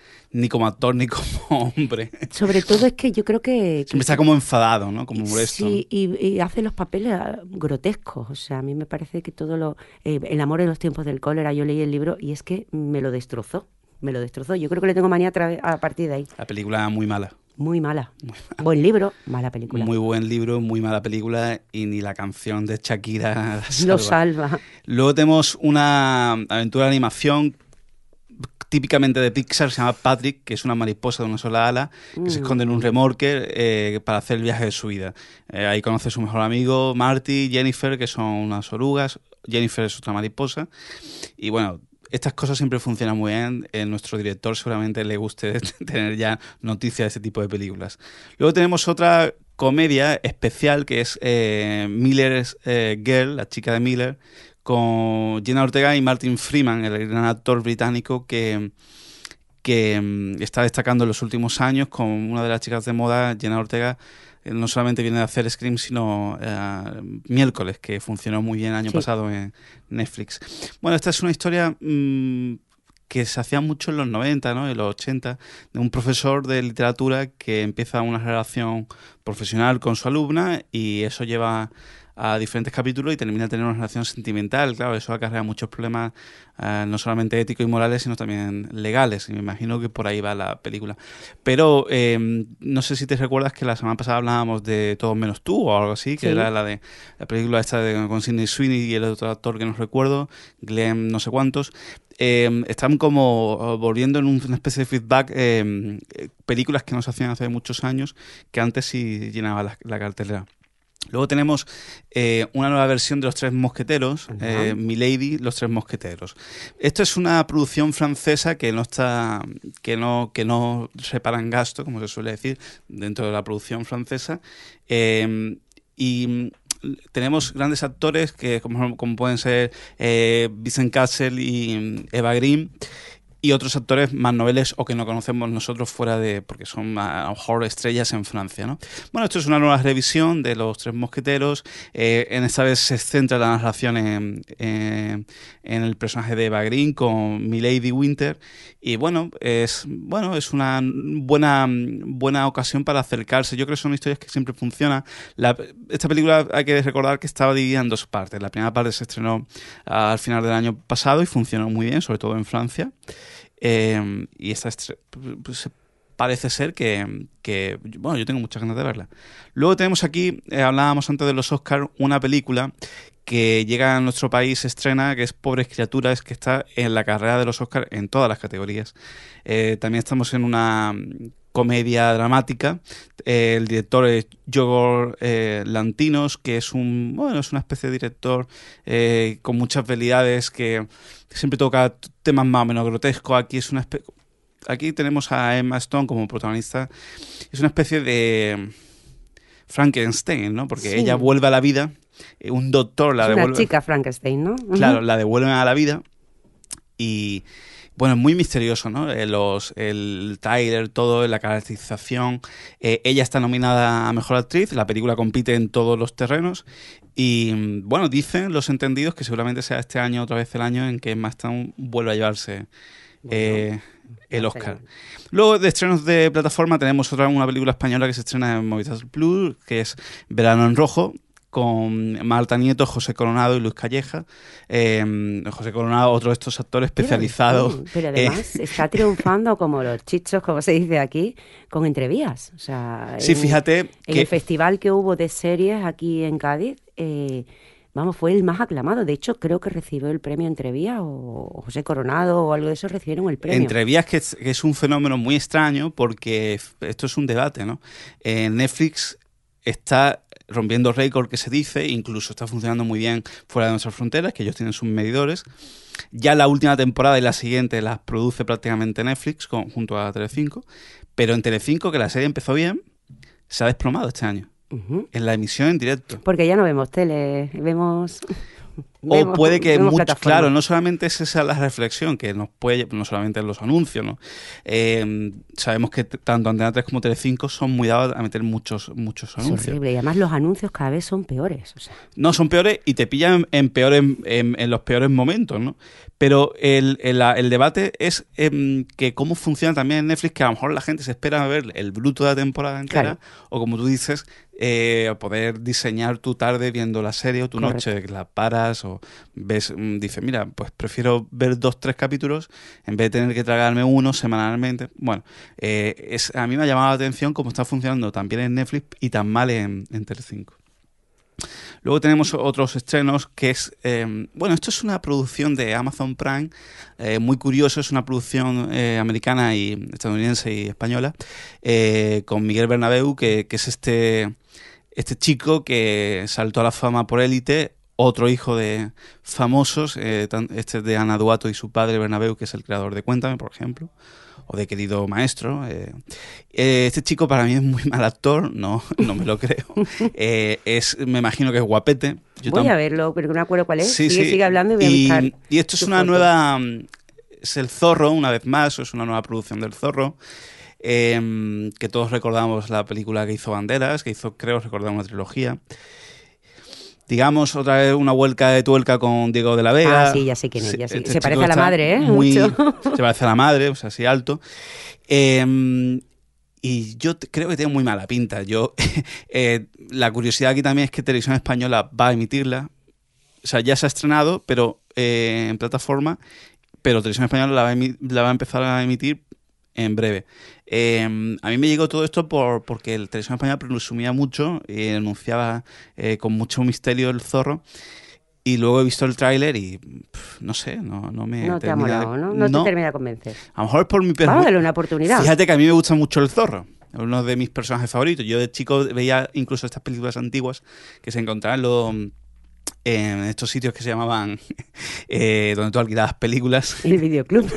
ni como actor ni como hombre. Sobre todo es que yo creo que Siempre está como enfadado, ¿no? Como molesto. sí, y hace los papeles grotescos. O sea, a mí me parece que todo lo... El amor en los tiempos del cólera, yo leí el libro y es que me lo destrozó. Yo creo que le tengo manía a partir de ahí. La película muy mala. Muy mala. Buen libro, mala película. Muy buen libro, muy mala película y ni la canción de Shakira lo salva. Luego tenemos una aventura de animación típicamente de Pixar, se llama Patrick, que es una mariposa de una sola ala que se esconde en un remolque para hacer el viaje de su vida. Ahí conoce a su mejor amigo, Marty, Jennifer, que son unas orugas. Jennifer es otra mariposa. Y bueno, estas cosas siempre funcionan muy bien. Nuestro director seguramente le guste tener ya noticias de este tipo de películas. Luego tenemos otra comedia especial que es Miller's Girl, la chica de Miller, con Jenna Ortega y Martin Freeman, el gran actor británico que está destacando en los últimos años con una de las chicas de moda. Jenna Ortega no solamente viene de hacer Scream, sino Miércoles, que funcionó muy bien el año pasado en Netflix. Bueno, esta es una historia que se hacía mucho en los 90, ¿no? En los 80, de un profesor de literatura que empieza una relación profesional con su alumna y eso lleva a diferentes capítulos y termina teniendo una relación sentimental. Claro, eso acarrea muchos problemas, no solamente éticos y morales, sino también legales. Y me imagino que por ahí va la película. Pero no sé si te recuerdas que la semana pasada hablábamos de Todos menos tú o algo así, que era la película esta con Sydney Sweeney y el otro actor que no recuerdo, Glenn no sé cuántos. Están como volviendo en una especie de feedback películas que nos hacían hace muchos años, que antes sí llenaba la cartelera. Luego tenemos una nueva versión de Los Tres Mosqueteros, Milady, Los Tres Mosqueteros. Esto es una producción francesa que no separan gasto, como se suele decir, dentro de la producción francesa. Y tenemos grandes actores que como pueden ser Vincent Cassel y Eva Green, y otros actores más noveles o que no conocemos nosotros fuera de... porque son a lo mejor estrellas en Francia, ¿no? Bueno, esto es una nueva revisión de Los Tres Mosqueteros. En esta vez se centra la narración en el personaje de Eva Green con Milady Winter. Y bueno, es una buena ocasión para acercarse. Yo creo que son historias que siempre funcionan. Esta película hay que recordar que estaba dividida en dos partes. La primera parte se estrenó al final del año pasado y funcionó muy bien, sobre todo en Francia. Y esta pues, parece ser que bueno, yo tengo muchas ganas de verla. Luego tenemos aquí, hablábamos antes de los Oscars, una película que llega a nuestro país, se estrena, que es Pobres Criaturas, que está en la carrera de los Oscars en todas las categorías. También estamos en una comedia dramática. El director es Yorgos Lanthimos, que es una especie de director con muchas habilidades, que siempre toca temas más o menos grotescos. Aquí tenemos a Emma Stone como protagonista. Es una especie de Frankenstein, ¿no? Porque ella vuelve a la vida. Un doctor la devuelve. Una chica Frankenstein, ¿no? Claro, la devuelven a la vida. Y bueno, es muy misterioso, ¿no? El tráiler, todo, la caracterización. Ella está nominada a Mejor Actriz. La película compite en todos los terrenos. Y bueno, dicen los entendidos que seguramente sea este año otra vez el año en que Emma Stone vuelve a llevarse el Oscar. Luego, de estrenos de plataforma, tenemos una película española que se estrena en Movistar Plus, que es Verano en Rojo, con Marta Nieto, José Coronado y Luis Calleja. José Coronado, otro de estos actores especializados. Pero además está triunfando como los chichos, como se dice aquí, con Entrevías. O sea, sí, fíjate en el festival que hubo de series aquí en Cádiz, fue el más aclamado. De hecho, creo que recibió el premio Entrevías, o José Coronado o algo de eso recibieron el premio. Entrevías, que es un fenómeno muy extraño, porque esto es un debate, ¿no? Netflix está rompiendo récord, que se dice, incluso está funcionando muy bien fuera de nuestras fronteras, que ellos tienen sus medidores. Ya la última temporada y la siguiente las produce prácticamente Netflix junto a Telecinco, pero en Telecinco, que la serie empezó bien, se ha desplomado este año en la emisión en directo. Porque ya no vemos tele, vemos... O puede que vemos mucho, plataformas. claro, no solamente es esa la reflexión, que nos puede, no solamente en los anuncios, ¿no? Sabemos que tanto Antena 3 como Telecinco son muy dados a meter muchos Es anuncios. horrible. Y además los anuncios cada vez son peores. O sea, No, son peores y te pillan en los peores momentos, ¿no? Pero el debate es que cómo funciona también en Netflix, que a lo mejor la gente se espera a ver el bruto de la temporada entera, Claro. o como tú dices, poder diseñar tu tarde viendo la serie o tu Correcto. noche, que la paras o ves, dices, mira, pues prefiero ver 2-3 capítulos en vez de tener que tragarme uno semanalmente. Bueno, a mí me ha llamado la atención cómo está funcionando tan bien en Netflix y tan mal en Telecinco. Luego tenemos otros estrenos que es... bueno, esto es una producción de Amazon Prime, muy curioso, es una producción americana y estadounidense y española, con Miguel Bernabéu, que es este chico que saltó a la fama por Élite, otro hijo de famosos, este es de Ana Duato y su padre Bernabéu, que es el creador de Cuéntame, por ejemplo, o de Querido Maestro. Este chico para mí es muy mal actor, no me lo creo. Me imagino que es guapete. voy a verlo, pero no me acuerdo cuál es. Sí, Sigue hablando y voy a buscar. Y esto es su una foto. nueva... Es El Zorro, una vez más, es una nueva producción del Zorro. Que todos recordamos la película que hizo Banderas, creo recordamos la trilogía. Digamos, otra vez una vuelta de tuerca con Diego de la Vega. Ah, sí, ya sé quién es. Ya sé. Este Se chico parece a la está madre, ¿eh? Mucho. Mucho. Se parece a la madre, o sea, así alto. Y yo creo que tiene muy mala pinta. La curiosidad aquí también es que Televisión Española va a emitirla. O sea, ya se ha estrenado, pero en plataforma, pero Televisión Española la va a empezar a emitir en breve. A mí me llegó todo esto porque el Televisión Española presumía mucho y anunciaba con mucho misterio El Zorro. Y luego he visto el tráiler y no sé, no me No te ha termina molado, ¿no? No te termina de convencer. A lo mejor es por mi Vamos a darle una oportunidad. Fíjate que a mí me gusta mucho El Zorro. Es uno de mis personajes favoritos. Yo de chico veía incluso estas películas antiguas que se encontraban en estos sitios que se llamaban donde tú alquilabas películas. El videoclub.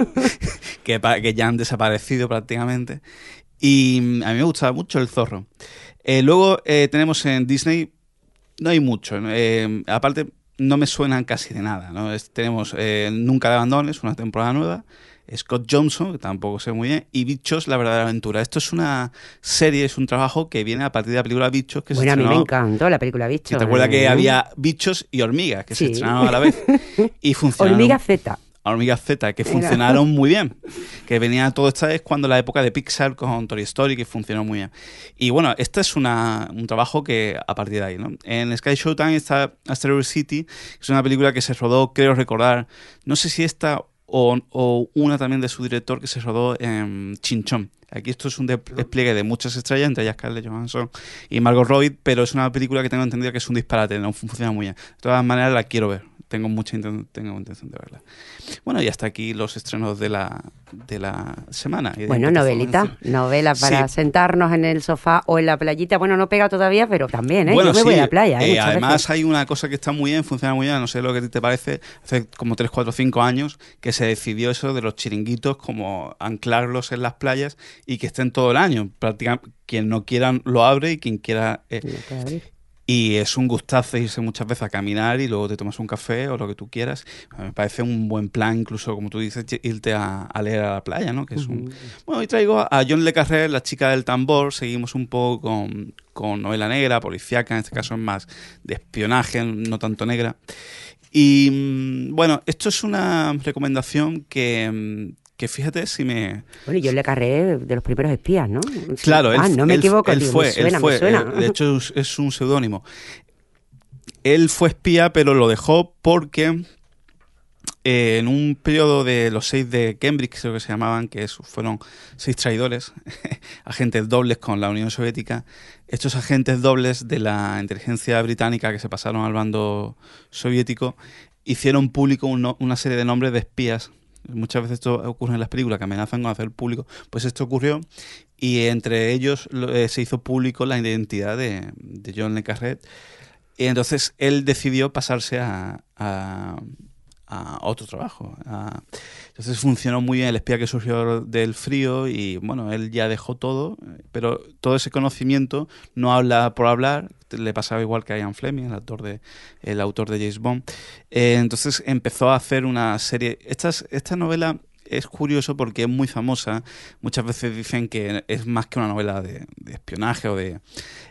que ya han desaparecido prácticamente. Y a mí me gustaba mucho El Zorro. Luego tenemos en Disney, no hay mucho. Aparte, no me suenan casi de nada, ¿no? Tenemos Nunca la abandones, una temporada nueva. Scott Johnson, que tampoco sé muy bien, y Bichos, la verdadera aventura. Esto es una serie, es un trabajo que viene a partir de la película Bichos. Que Bueno, se a mí me estrenó. encantó la película Bichos. Si te acuerdas que había bichos y hormigas que se Sí. estrenaron a la vez y funcionaron. Hormiga Z. Hormigas Z, que funcionaron muy bien. Que venía todo esta vez cuando la época de Pixar con Toy Story, que funcionó muy bien. Y bueno, este es un trabajo que a partir de ahí, ¿no? En Sky Showtime está Asteroid City, que es una película que se rodó, creo recordar, no sé si esta o una también de su director, que se rodó en Chinchón. Aquí esto es un despliegue de muchas estrellas, entre ellas Scarlett Johansson y Margot Robbie, pero es una película que tengo entendido que es un disparate, no funciona muy bien. De todas maneras la quiero ver, tengo intención de verla. Bueno, y hasta aquí los estrenos de la semana. Bueno, novela para sentarnos en el sofá o en la playita. Bueno, no pega todavía, pero también, ¿eh? Bueno, yo me voy a la playa, muchas además veces. hay una cosa que está muy bien, funciona muy bien, no sé lo que te parece, hace como 3, 4, 5 años que se decidió eso de los chiringuitos, como anclarlos en las playas y que estén todo el año. Prácticamente quien no quiera lo abre y quien quiera... Y es un gustazo irse muchas veces a caminar y luego te tomas un café o lo que tú quieras. Me parece un buen plan, incluso como tú dices, irte a leer a la playa, ¿no? Que es Bueno, hoy traigo a John le Carré, La chica del tambor. Seguimos un poco con novela negra, policíaca, en este caso es más de espionaje, no tanto negra. Y bueno, esto es una recomendación que fíjate si me... Bueno, yo le carré de los primeros espías, ¿no? Claro, no me equivoco, él tío, fue. me suena. De hecho, es un seudónimo. Él fue espía, pero lo dejó porque en un periodo de los 6 de Cambridge, creo que se llamaban, que fueron 6 traidores, agentes dobles con la Unión Soviética. Estos agentes dobles de la inteligencia británica que se pasaron al bando soviético hicieron público una serie de nombres de espías. Muchas veces esto ocurre en las películas que amenazan con hacer público. Pues esto ocurrió y entre ellos se hizo público la identidad de John le Carré. Y entonces él decidió pasarse a otro trabajo. Entonces funcionó muy bien El espía que surgió del frío y bueno, él ya dejó todo, pero todo ese conocimiento no habla por hablar, le pasaba igual que a Ian Fleming, el autor de James Bond. Entonces empezó a hacer una serie. Esta novela es curioso porque es muy famosa. Muchas veces dicen que es más que una novela de espionaje o de...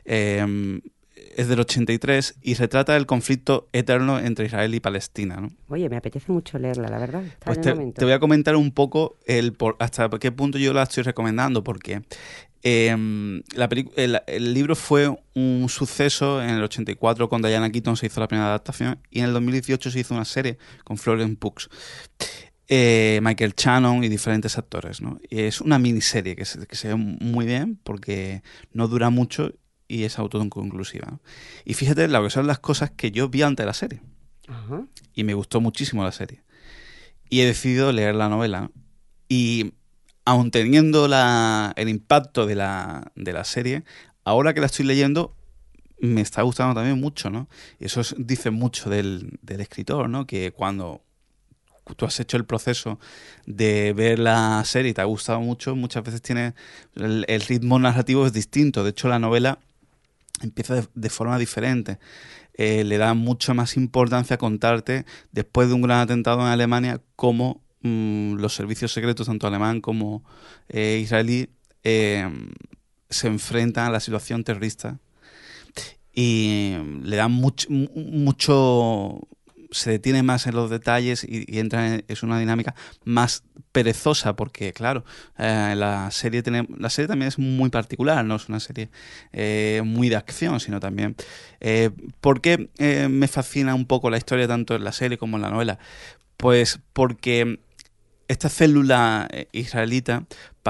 es del 83 y se trata del conflicto eterno entre Israel y Palestina, ¿no? Oye, me apetece mucho leerla, la verdad. Pues te voy a comentar un poco hasta qué punto yo la estoy recomendando, porque el libro fue un suceso en el 84 con Diana Keaton, se hizo la primera adaptación, y en el 2018 se hizo una serie con Florence Pugh, Michael Shannon y diferentes actores, ¿no? Y es una miniserie que se ve muy bien porque no dura mucho y es autoconclusiva, ¿no? Y fíjate lo que son las cosas que yo vi antes de la serie. Ajá. Y me gustó muchísimo la serie. Y he decidido leer la novela, ¿no? Y aun teniendo el impacto de la serie, ahora que la estoy leyendo, me está gustando también mucho, ¿no? Y eso dice mucho del escritor, ¿no? Que cuando tú has hecho el proceso de ver la serie y te ha gustado mucho, muchas veces tiene el ritmo narrativo es distinto. De hecho, la novela empieza de forma diferente. Le da mucha más importancia a contarte, después de un gran atentado en Alemania, cómo los servicios secretos, tanto alemán como israelí, se enfrentan a la situación terrorista. Y le dan mucho se detiene más en los detalles y entra es una dinámica más perezosa porque, claro, la serie también es muy particular, no es una serie muy de acción, sino también... ¿Por qué me fascina un poco la historia tanto en la serie como en la novela? Pues porque esta célula israelita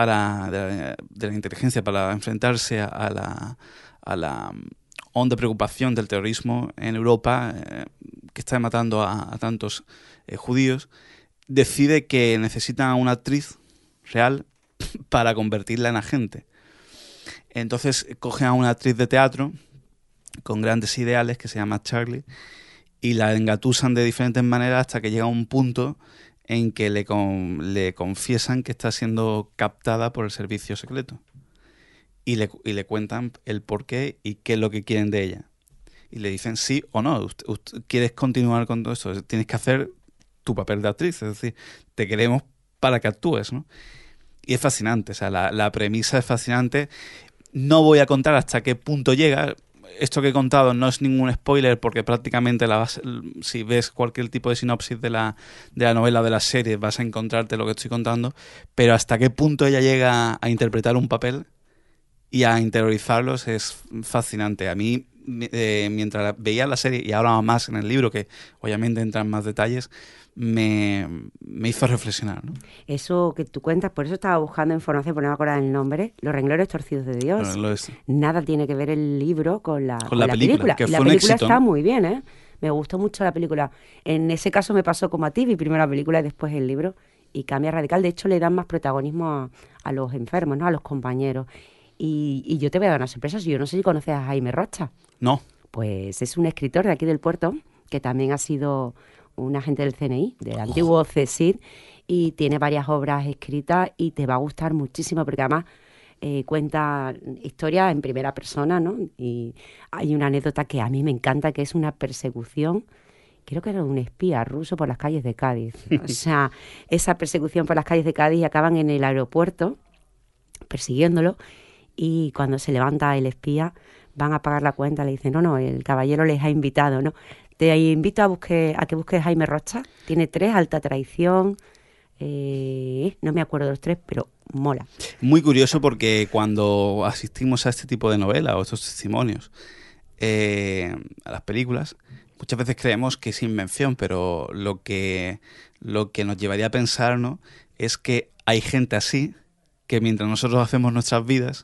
de la inteligencia para enfrentarse a la honda preocupación del terrorismo en Europa, que está matando a tantos judíos, decide que necesita una actriz real para convertirla en agente. Entonces cogen a una actriz de teatro con grandes ideales que se llama Charlie y la engatusan de diferentes maneras hasta que llega un punto en que le confiesan que está siendo captada por el servicio secreto. Y le cuentan el porqué y qué es lo que quieren de ella. Y le dicen sí o no. ¿Quieres continuar con todo esto? Tienes que hacer tu papel de actriz. Es decir, te queremos para que actúes, ¿no? Y es fascinante. O sea, la premisa es fascinante. No voy a contar hasta qué punto llega. Esto que he contado no es ningún spoiler porque prácticamente si ves cualquier tipo de sinopsis de la novela o de la serie vas a encontrarte lo que estoy contando. Pero hasta qué punto ella llega a interpretar un papel y a interiorizarlos es fascinante. A mí, mientras veía la serie y ahora más en el libro, que obviamente entran más detalles, me hizo reflexionar, ¿no? Eso que tú cuentas, por eso estaba buscando información, porque no me acordaba el nombre, Los renglones torcidos de Dios. Nada tiene que ver el libro con la película. Que la fue película un éxito, está ¿no? muy bien, ¿eh? Me gustó mucho la película. En ese caso me pasó como a ti, vi primero la película y después el libro, y cambia radical. De hecho, le dan más protagonismo a los enfermos, ¿no? A los compañeros. Y yo te voy a dar una sorpresa. Yo no sé si conoces a Jaime Rocha. No. Pues es un escritor de aquí del puerto que también ha sido un agente del CNI, del antiguo CSID, y tiene varias obras escritas y te va a gustar muchísimo porque además cuenta historias en primera persona, ¿no? Y hay una anécdota que a mí me encanta, que es una persecución, creo que era de un espía ruso por las calles de Cádiz. O sea, esa persecución por las calles de Cádiz y acaban en el aeropuerto persiguiéndolo. Y cuando se levanta el espía, van a pagar la cuenta, le dicen, no, el caballero les ha invitado, ¿no? Te invito a que busques Jaime Rocha. Tiene 3, Alta Traición, no me acuerdo de los 3, pero mola. Muy curioso porque cuando asistimos a este tipo de novelas o estos testimonios, a las películas, muchas veces creemos que es invención, pero lo que nos llevaría a pensar, ¿no?, es que hay gente así que mientras nosotros hacemos nuestras vidas,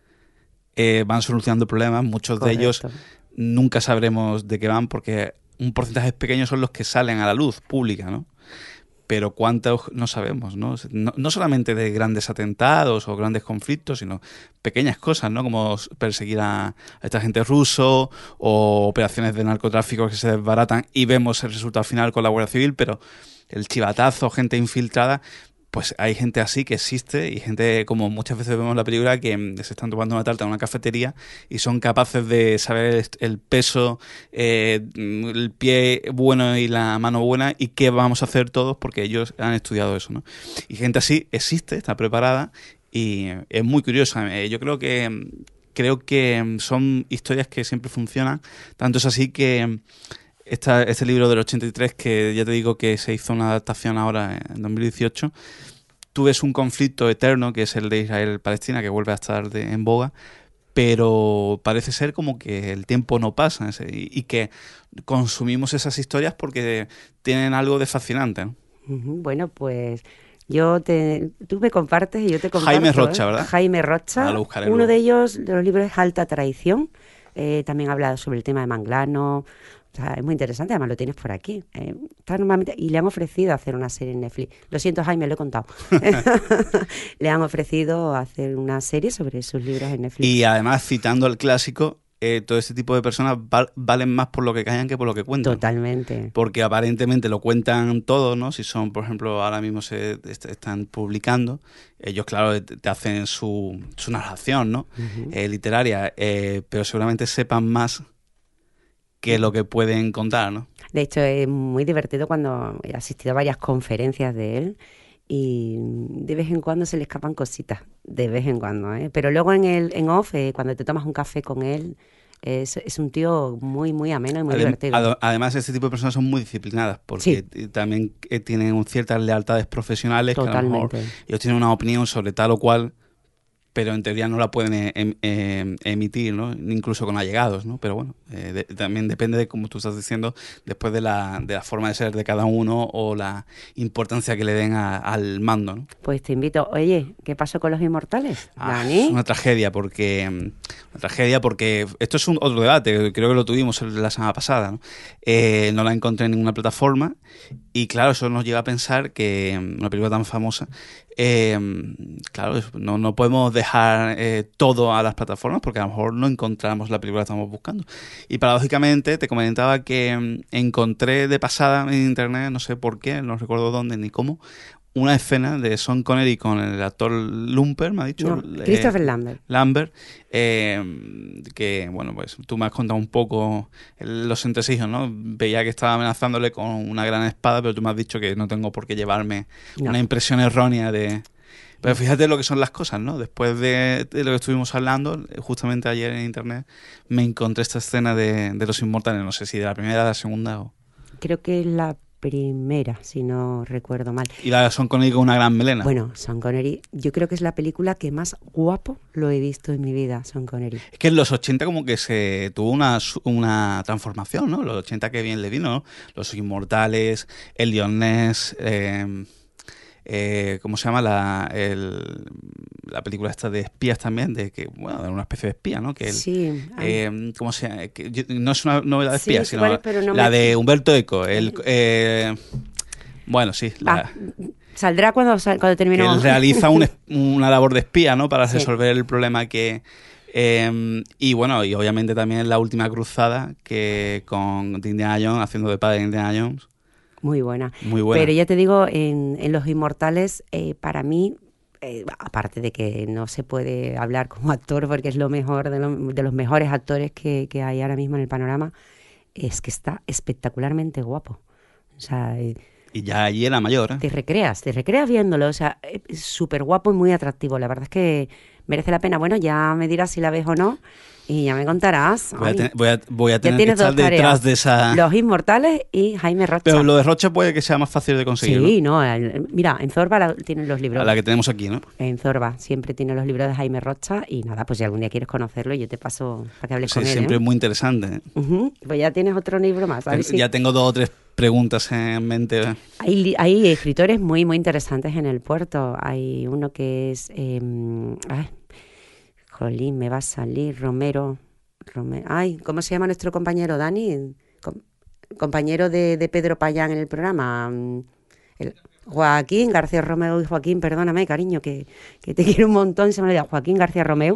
van solucionando problemas. Muchos Correcto. de ellos nunca sabremos de qué van porque un porcentaje pequeño son los que salen a la luz pública, ¿no? pero cuántos no sabemos, ¿no? No solamente de grandes atentados o grandes conflictos, sino pequeñas cosas, ¿no? Como perseguir a esta gente ruso o operaciones de narcotráfico que se desbaratan y vemos el resultado final con la Guardia Civil, pero el chivatazo, gente infiltrada, pues hay gente así que existe y gente, como muchas veces vemos en la película, que se están tomando una tarta en una cafetería y son capaces de saber el peso, el pie bueno y la mano buena y qué vamos a hacer todos porque ellos han estudiado eso, ¿no? Y gente así existe, está preparada y es muy curiosa. Yo creo que son historias que siempre funcionan. Tanto es así que este libro del 83, que ya te digo que se hizo una adaptación ahora en 2018, tú ves un conflicto eterno que es el de Israel-Palestina, que vuelve a estar en boga, pero parece ser como que el tiempo no pasa y que consumimos esas historias porque tienen algo de fascinante, ¿no? Bueno, pues tú me compartes y yo te comparto. Jaime Rocha, ¿verdad? Jaime Rocha. Uno de ellos, de los libros, es Alta Traición. También habla sobre el tema de Manglano. O sea, es muy interesante, además lo tienes por aquí. Está normalmente, y le han ofrecido hacer una serie en Netflix. Lo siento, Jaime, lo he contado. Le han ofrecido hacer una serie sobre sus libros en Netflix. Y además, citando el clásico, todo este tipo de personas valen más por lo que callan que por lo que cuentan. Totalmente. Porque aparentemente lo cuentan todo, ¿no? Si son, por ejemplo, ahora mismo están publicando, ellos, claro, te hacen su narración, ¿no? Literaria, pero seguramente sepan más que lo que pueden contar, ¿no? De hecho, es muy divertido cuando he asistido a varias conferencias de él y de vez en cuando se le escapan cositas, de vez en cuando, ¿eh? Pero luego en off, cuando te tomas un café con él, es un tío muy, muy ameno y muy divertido. Además, este tipo de personas son muy disciplinadas porque también tienen ciertas lealtades profesionales. Totalmente. Que a lo mejor ellos tienen una opinión sobre tal o cual, pero en teoría no la pueden emitir, ¿no? Incluso con allegados, ¿no? Pero bueno, también depende de, como tú estás diciendo, después de la forma de ser de cada uno o la importancia que le den al mando, ¿no? Pues te invito. Oye, ¿qué pasó con Los Inmortales, Dani? Es una tragedia porque esto es otro debate, creo que lo tuvimos la semana pasada, ¿no? No la encontré en ninguna plataforma y claro, eso nos lleva a pensar que una película tan famosa, claro, no podemos dejar todo a las plataformas porque a lo mejor no encontramos la película que estamos buscando. Y paradójicamente te comentaba que encontré de pasada en internet, no sé por qué, no recuerdo dónde ni cómo, una escena de Sean Connery con el actor Lumper, me ha dicho. No, Christopher Lambert, que, bueno, pues tú me has contado un poco los entresijos, ¿no? Veía que estaba amenazándole con una gran espada, pero tú me has dicho que no tengo por qué llevarme una impresión errónea de... Pero fíjate lo que son las cosas, ¿no? Después de lo que estuvimos hablando, justamente ayer en internet, me encontré esta escena de Los Inmortales, no sé si de la primera o de la segunda o... Creo que es la primera, si no recuerdo mal. Y la de Sean Connery con una gran melena. Bueno, Sean Connery, yo creo que es la película que más guapo lo he visto en mi vida, Sean Connery. Es que en los 80 como que se tuvo una transformación, ¿no? Los 80 que bien le vino, ¿no? Los Inmortales, el Lioness, ¿cómo se llama? La película esta de espías también, de una especie de espía, ¿no? Que sí. ¿Cómo se llama? No es una novela de espías, sí, sino la de Humberto Eco. Bueno, sí. Saldrá cuando terminemos. Él realiza una labor de espía, ¿no? Para resolver el problema que... y bueno, y obviamente también La Última Cruzada, que con Indiana Jones, haciendo de padre de Indiana Jones. Muy buena. Muy buena. Pero ya te digo, en Los Inmortales, para mí, aparte de que no se puede hablar como actor porque es lo mejor de los mejores actores que hay ahora mismo en el panorama, es que está espectacularmente guapo. O sea... y ya allí era mayor, ¿eh? Te recreas viéndolo, o sea, es súper guapo y muy atractivo. La verdad es que merece la pena. Bueno, ya me dirás si la ves o no y ya me contarás. Voy a tener que estar detrás de esa... Los Inmortales y Jaime Rocha. Pero lo de Rocha puede que sea más fácil de conseguir, sí, ¿no? Mira, en Zorba tienen los libros. La que tenemos aquí, ¿no? En Zorba siempre tiene los libros de Jaime Rocha y nada, pues si algún día quieres conocerlo, yo te paso para que hables con él. Siempre es muy interesante. Pues ya tienes otro libro más. Ya tengo 2 o 3 preguntas en mente. Hay escritores muy, muy interesantes en el puerto. Hay uno que es... jolín, me va a salir Romero. Ay, ¿cómo se llama nuestro compañero Dani? Compañero de Pedro Payán en el programa. Joaquín García Romeu y Joaquín, perdóname, cariño, que te quiero un montón, se me olvidó. Joaquín García Romeu.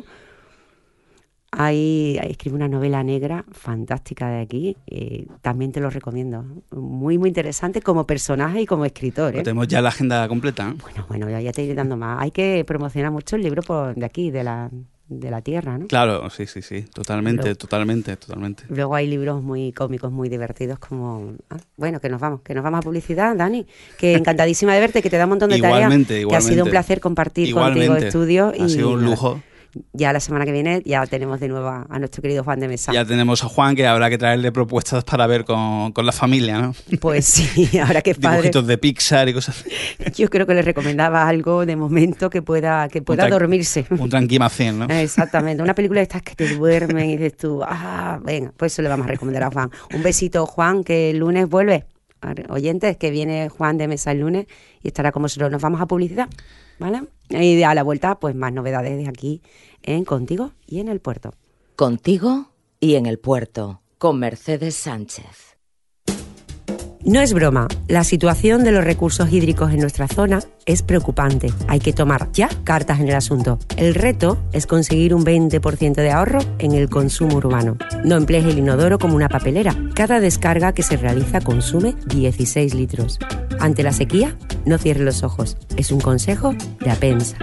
Ahí escribe una novela negra fantástica de aquí, también te lo recomiendo. Muy, muy interesante como personaje y como escritor. Tenemos ya la agenda completa. Bueno, ya te iré dando más. Hay que promocionar mucho el libro de aquí, de la tierra, ¿no? Claro, sí, totalmente. Luego hay libros muy cómicos, muy divertidos, como... bueno, que nos vamos a publicidad, Dani, que encantadísima de verte, que te da un montón de tareas. Igualmente. Que ha sido un placer compartir contigo estudio. Ha sido un lujo. Ya la semana que viene ya tenemos de nuevo a nuestro querido Juan de Mesa. Ya tenemos a Juan, que habrá que traerle propuestas para ver con la familia, ¿no? Pues sí, ahora que es padre. Dibujitos de Pixar y cosas así. Yo creo que le recomendaba algo de momento que pueda dormirse. Un tranquimacén, ¿no? Exactamente, una película de estas que te duermen y dices tú, venga, pues eso le vamos a recomendar a Juan. Un besito, Juan, que el lunes vuelve. Oyentes, que viene Juan de Mesa el lunes y estará con vosotros. Nos vamos a publicidad, ¿vale? Y a la vuelta, pues más novedades de aquí en Contigo y en el Puerto. Contigo y en el Puerto, con Mercedes Sánchez. No es broma, la situación de los recursos hídricos en nuestra zona es preocupante. Hay que tomar ya cartas en el asunto. El reto es conseguir un 20% de ahorro en el consumo urbano. No emplees el inodoro como una papelera. Cada descarga que se realiza consume 16 litros. Ante la sequía, no cierres los ojos. Es un consejo de Apensa.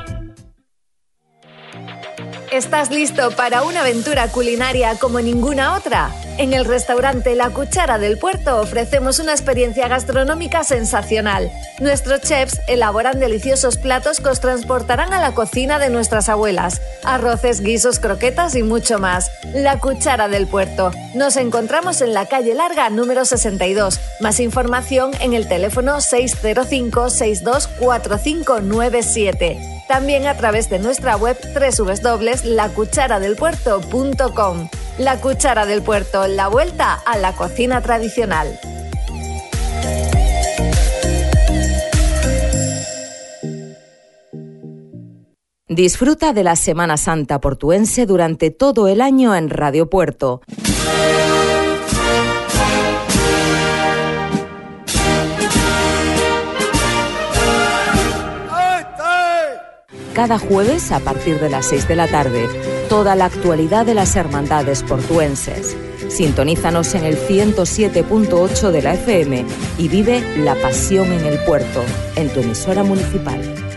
¿Estás listo para una aventura culinaria como ninguna otra? En el restaurante La Cuchara del Puerto ofrecemos una experiencia gastronómica sensacional. Nuestros chefs elaboran deliciosos platos que os transportarán a la cocina de nuestras abuelas. Arroces, guisos, croquetas y mucho más. La Cuchara del Puerto. Nos encontramos en la calle Larga, número 62. Más información en el teléfono 605-624597. También a través de nuestra web www.lacucharadelpuerto.com. La Cuchara del Puerto, la vuelta a la cocina tradicional. Disfruta de la Semana Santa portuense durante todo el año en Radio Puerto. Cada jueves, a partir de las 6 de la tarde, toda la actualidad de las hermandades portuenses. Sintonízanos en el 107.8 de la FM y vive la pasión en el puerto, en tu emisora municipal.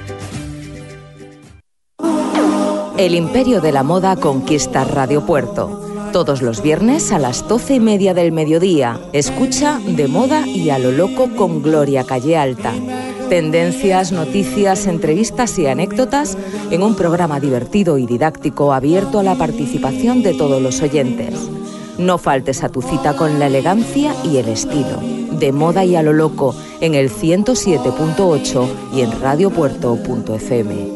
El imperio de la moda conquista Radio Puerto. Todos los viernes a las 12:30 del mediodía, escucha De Moda y a lo Loco con Gloria Calle Alta. Tendencias, noticias, entrevistas y anécdotas en un programa divertido y didáctico abierto a la participación de todos los oyentes. No faltes a tu cita con la elegancia y el estilo. De Moda y a lo Loco en el 107.8 y en radiopuerto.fm.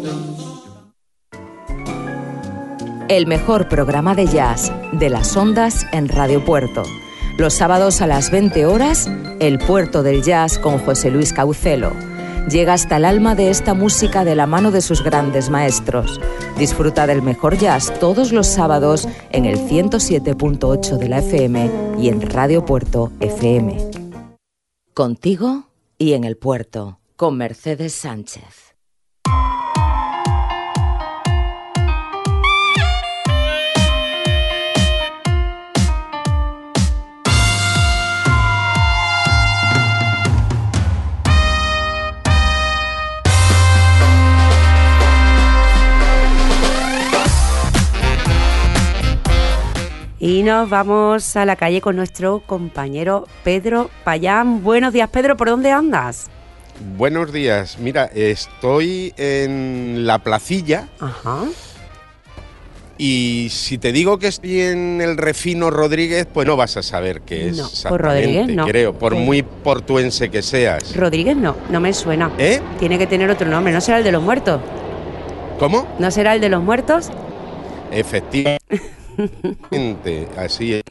El mejor programa de jazz de las ondas en Radio Puerto. Los sábados a las 20 horas, El Puerto del Jazz con José Luis Caucelo. Llega hasta el alma de esta música de la mano de sus grandes maestros. Disfruta del mejor jazz todos los sábados en el 107.8 de la FM y en Radio Puerto FM. Contigo y en el Puerto, con Mercedes Sánchez. Y nos vamos a la calle con nuestro compañero Pedro Payán. Buenos días, Pedro, ¿por dónde andas? Buenos días, mira, estoy en la placilla. Ajá. Y si te digo que estoy en el Refino Rodríguez, pues no vas a saber qué es exactamente, por Rodríguez no. Creo, por muy portuense que seas. Rodríguez no me suena. Tiene que tener otro nombre, ¿no será el de los muertos? ¿Cómo? ¿No será el de los muertos? Efectivamente, así es.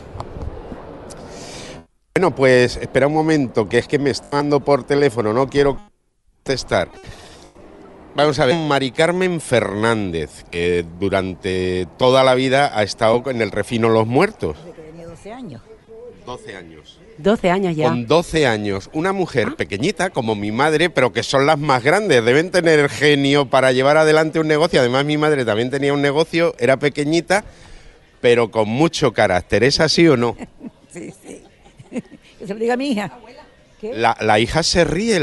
Bueno, pues espera un momento, que es que me está dando por teléfono, no quiero contestar. Vamos a ver, Mari Carmen Fernández, que durante toda la vida ha estado en el Refino Los Muertos. Desde que tenía 12 años. 12 años. 12 años ya. Con 12 años. Una mujer pequeñita, como mi madre, pero que son las más grandes. Deben tener el genio para llevar adelante un negocio. Además, mi madre también tenía un negocio, era pequeñita, pero con mucho carácter. ¿Es así o no? Sí. Que se lo diga a mi hija. ¿Qué? La hija se ríe,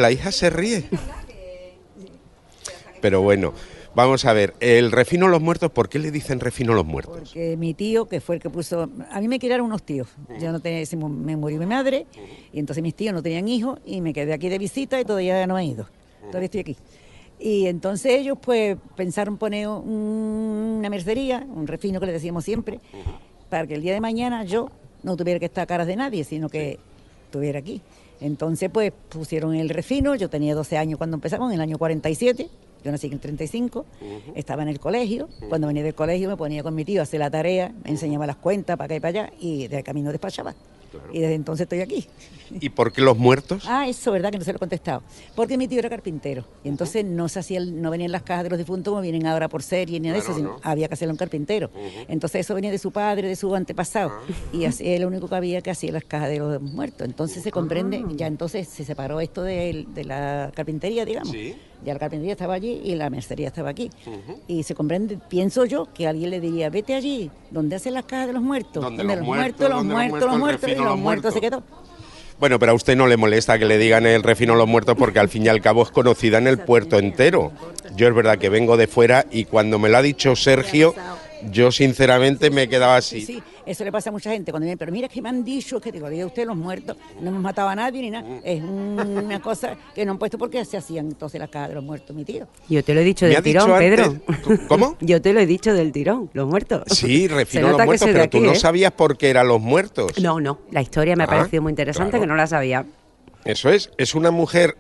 Pero bueno, vamos a ver, el refino los muertos, ¿por qué le dicen refino los muertos? Porque mi tío, que fue el que puso... A mí me criaron unos tíos. Yo no tenía, me murió mi madre, y entonces mis tíos no tenían hijos, y me quedé aquí de visita y todavía no he ido. Todavía estoy aquí. Y entonces ellos pues pensaron poner una mercería, un refino que le decíamos siempre, para que el día de mañana yo no tuviera que estar a caras de nadie, sino que estuviera aquí. Entonces pues pusieron el refino, yo tenía 12 años cuando empezamos, en el año 47, yo nací en el 35, estaba en el colegio, cuando venía del colegio me ponía con mi tío a hacer la tarea, me enseñaba las cuentas para acá y para allá, y de camino despachaba. Claro. Y desde entonces estoy aquí. ¿Y por qué los muertos? Ah, eso, ¿verdad? Que no se lo he contestado. Porque mi tío era carpintero. Y entonces no se hacía, no venían las cajas de los difuntos como vienen ahora por serie ni nada de eso, sino había que hacerlo un carpintero. Entonces eso venía de su padre, de su antepasado. Y así es lo único que había que hacía las cajas de los muertos. Entonces se comprende, ya entonces se separó esto de la carpintería, digamos. ¿Sí? Ya la carpintería estaba allí y la mercería estaba aquí. Y se comprende, pienso yo, que alguien le diría, vete allí, donde hacen las cajas de los muertos. Donde los muertos, y los muertos se quedó. Bueno, pero a usted no le molesta que le digan el refino los muertos porque al fin y al cabo es conocida en el puerto entero. Yo es verdad que vengo de fuera y cuando me lo ha dicho Sergio, yo sinceramente me he quedado así. Sí, eso le pasa a mucha gente cuando vienen, pero mira que me han dicho, que digo, diga usted los muertos, no hemos matado a nadie ni nada, es una cosa que no han puesto porque se hacían entonces las cajas de los muertos, mi tío. Yo te lo he dicho del tirón, Pedro. ¿Cómo? Yo te lo he dicho del tirón, los muertos. Sí, refino los muertos, pero tú no sabías por qué eran los muertos. No, la historia me ha parecido muy interesante, que no la sabía. Eso es una mujer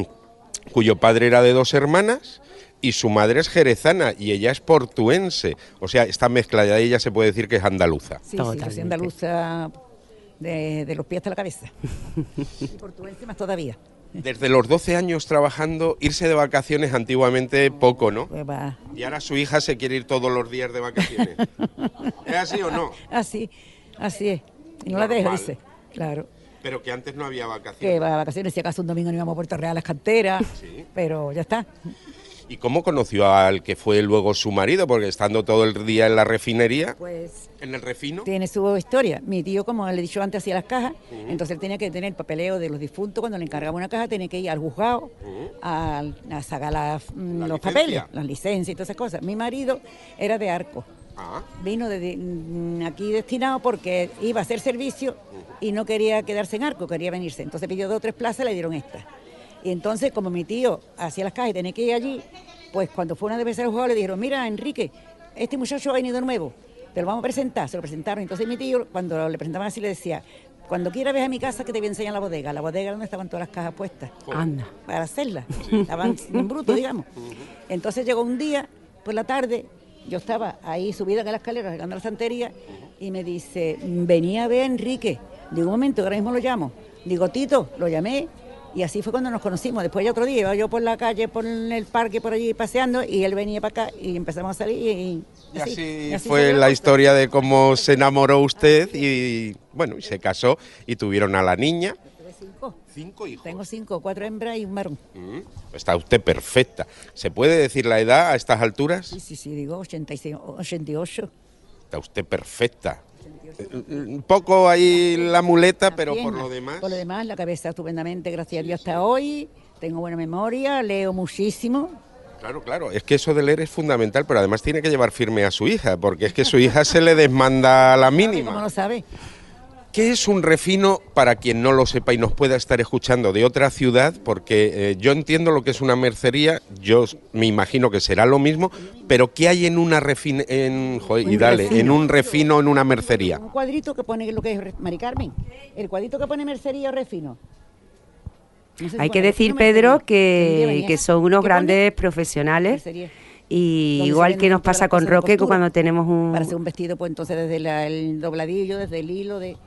cuyo padre era de 2 hermanas, y su madre es jerezana y ella es portuense. O sea, está mezclada, ella se puede decir que es andaluza. Sí, yo soy andaluza de los pies hasta la cabeza. Y portuense más todavía. Desde los 12 años trabajando, irse de vacaciones antiguamente poco, ¿no? Pues va. Y ahora su hija se quiere ir todos los días de vacaciones. ¿Es así o no? Así es. Y no la dejo, dice. Claro. Pero que antes no había vacaciones. Que va a vacaciones, si acaso un domingo no íbamos a Puerto Real a las canteras, pero ya está. ¿Y cómo conoció al que fue luego su marido? Porque estando todo el día en la refinería, pues, en el refino. Tiene su historia. Mi tío, como le he dicho antes, hacía las cajas, entonces él tenía que tener el papeleo de los difuntos. Cuando le encargaba una caja, tenía que ir al juzgado a sacar los papeles, las licencias y todas esas cosas. Mi marido era de Arco. Vino aquí destinado porque iba a hacer servicio y no quería quedarse en Arco, quería venirse. Entonces pidió 2 o 3 plazas, le dieron esta. Y entonces, como mi tío hacía las cajas y tenía que ir allí, pues cuando fue una vez al juego le dijeron, mira, Enrique, este muchacho ha venido nuevo, te lo vamos a presentar. Se lo presentaron. Entonces mi tío, cuando le presentaban así, le decía, cuando quieras ves a mi casa que te voy a enseñar la bodega donde estaban todas las cajas puestas. Anda. Para hacerlas. Estaban en bruto, digamos. Entonces llegó un día, por la tarde, yo estaba ahí subida en la escalera, arreglando la santería, y me dice, venía a ver a Enrique. Digo, un momento, ahora mismo lo llamo. Digo, Tito, lo llamé. Y así fue cuando nos conocimos. Después ya otro día iba yo por la calle, por el parque, por allí paseando, y él venía para acá y empezamos a salir. Y así fue la historia de cómo se enamoró usted y bueno, y se casó y tuvieron a la niña. Tuve 5. 5 hijos. Tengo 5, 4 hembras y un varón. Está usted perfecta. ¿Se puede decir la edad a estas alturas? Sí, digo 88. Está usted perfecta. Un poco ahí la muleta, pero por lo demás... Por lo demás, la cabeza estupendamente, gracias a Dios, hasta hoy. Tengo buena memoria, leo muchísimo. Claro, es que eso de leer es fundamental, pero además tiene que llevar firme a su hija, porque es que su hija se le desmanda a la mínima. ¿Cómo lo sabe? ¿Qué es un refino para quien no lo sepa y nos pueda estar escuchando de otra ciudad? Porque yo entiendo lo que es una mercería, yo me imagino que será lo mismo, pero ¿qué hay en una en un refino, en una mercería? Un cuadrito que pone lo que es, Mari Carmen, el cuadrito que pone mercería o refino. No sé si hay que decir, Pedro, que son unos grandes profesionales. Y igual que nos pasa con Roque cuando tenemos un... Para hacer un vestido, pues entonces desde el dobladillo, desde el hilo de...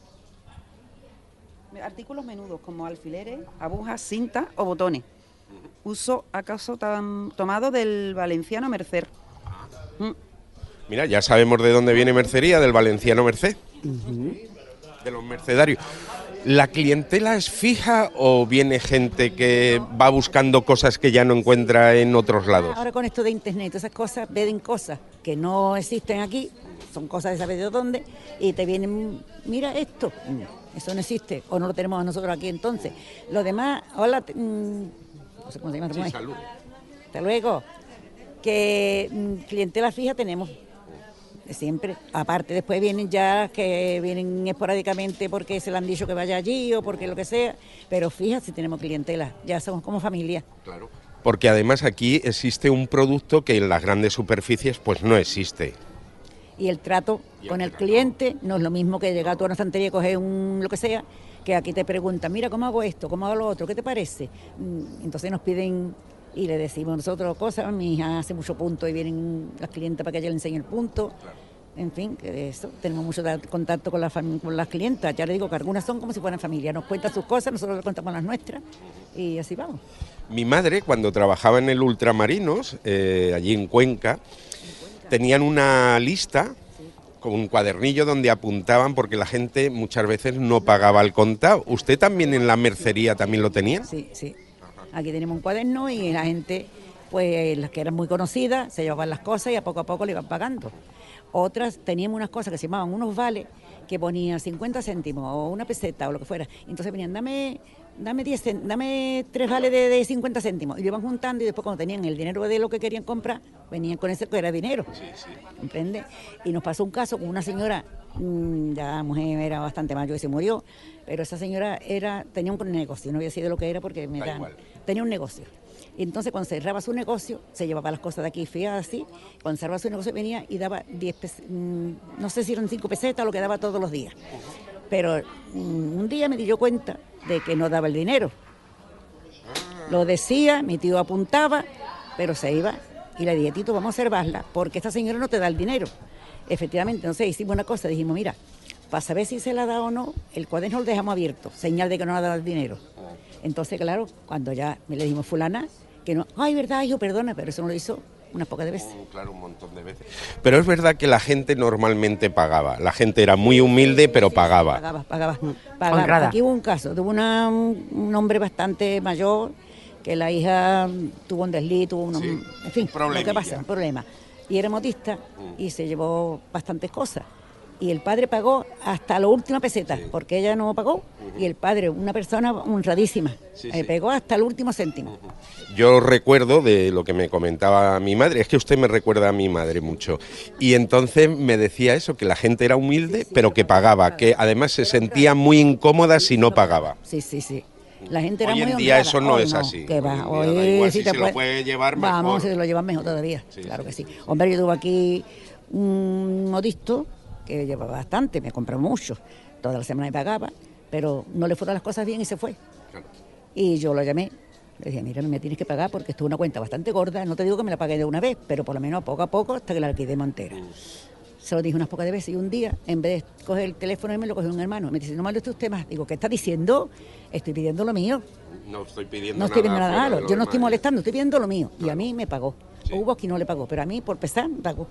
Artículos menudos como alfileres, agujas, cintas o botones. Uso acaso tomado del valenciano Mercer. Mira, ya sabemos de dónde viene mercería, del valenciano Merced. De los mercedarios. ¿La clientela es fija o viene gente que va buscando cosas que ya no encuentra en otros lados? Ahora con esto de internet, esas cosas, ven cosas que no existen aquí, son cosas de saber de dónde, y te vienen, mira esto, eso no existe, o no lo tenemos nosotros aquí entonces. Lo demás, hola, no sé cómo se llama. Sí, salud. Hasta luego. Que clientela fija tenemos. Siempre, aparte después vienen ya que vienen esporádicamente porque se le han dicho que vaya allí o porque lo que sea, pero fíjate si tenemos clientela, ya somos como familia. Claro. Porque además aquí existe un producto que en las grandes superficies pues no existe. Y el trato con el cliente no es lo mismo que llegar tú a una estantería y coger lo que sea, que aquí te preguntan, mira cómo hago esto, cómo hago lo otro, ¿qué te parece? Entonces nos piden y le decimos nosotros cosas, mi hija hace mucho punto y vienen las clientas para que ella le enseñe el punto. Claro. En fin, que de eso tenemos mucho contacto con las clientas. Ya le digo que algunas son como si fueran familia, nos cuentan sus cosas, nosotros le contamos las nuestras y así vamos. Mi madre, cuando trabajaba en el Ultramarinos, allí en Cuenca, tenían una lista con un cuadernillo donde apuntaban porque la gente muchas veces no pagaba al contado. ¿Usted también en la mercería también lo tenía? Sí, sí. Aquí tenemos un cuaderno y la gente, pues las que eran muy conocidas, se llevaban las cosas y a poco le iban pagando. Otras teníamos unas cosas que se llamaban unos vales, que ponían 50 céntimos o una peseta o lo que fuera. Entonces venían, dame 3 vales de 50 céntimos. Y lo iban juntando y después cuando tenían el dinero de lo que querían comprar, venían con ese que era dinero. Sí, sí. ¿Entiendes? Y nos pasó un caso con una señora, ya la mujer era bastante mayor y se murió, pero esa señora tenía un negocio, no voy a decir de lo que era porque tenía un negocio. Y entonces cuando cerraba su negocio, se llevaba las cosas de aquí fiadas así, cuando cerraba su negocio venía y daba 10 no sé si eran 5 pesetas o lo que daba todos los días. Pero un día me dio cuenta de que no daba el dinero. Lo decía, mi tío apuntaba, pero se iba y le dije, Tito, vamos a observarla, porque esta señora no te da el dinero. Efectivamente, entonces hicimos una cosa, dijimos, mira, para saber si se la da o no, el cuaderno lo dejamos abierto, señal de que no ha dado el dinero. Entonces, claro, cuando ya me le dijimos fulana, que no, ay, verdad, hijo, perdona, pero eso no lo hizo unas pocas de veces. Claro, un montón de veces. Pero es verdad que la gente normalmente pagaba, la gente era muy humilde, pero pagaba. Pagaba. Aquí hubo un caso, tuvo un hombre bastante mayor, que la hija tuvo un desliz, en fin, lo que pasa, un problema. Y era modista y se llevó bastantes cosas. Y el padre pagó hasta la última peseta, porque ella no pagó, y el padre, una persona honradísima, pagó hasta el último céntimo. Yo recuerdo de lo que me comentaba mi madre, es que usted me recuerda a mi madre mucho, y entonces me decía eso, que la gente era humilde, pero que pagaba, que además se sentía muy incómoda si no pagaba. Sí. La gente era muy honrada. Hoy en día eso no es no, así. Que va. Hoy da igual, si se lo puede llevar mejor. Vamos, se lo llevan mejor todavía, claro que sí. Hombre, yo tuve aquí un modisto que llevaba bastante, me compró mucho, toda la semana me pagaba, pero no le fueron las cosas bien y se fue. Claro. Y yo lo llamé, le dije, mira, me tienes que pagar porque esto es una cuenta bastante gorda, no te digo que me la pagué de una vez, pero por lo menos poco a poco hasta que la alquilemos entera. Se lo dije unas pocas de veces y un día, en vez de coger el teléfono, me lo cogió un hermano. Me dice, no moleste usted más. Digo, ¿qué está diciendo? Estoy pidiendo lo mío. No estoy pidiendo nada malo. Yo no estoy molestando, estoy pidiendo lo mío. Claro. Y a mí me pagó. Sí. Hubo quien no le pagó, pero a mí, por pesar, me pagó.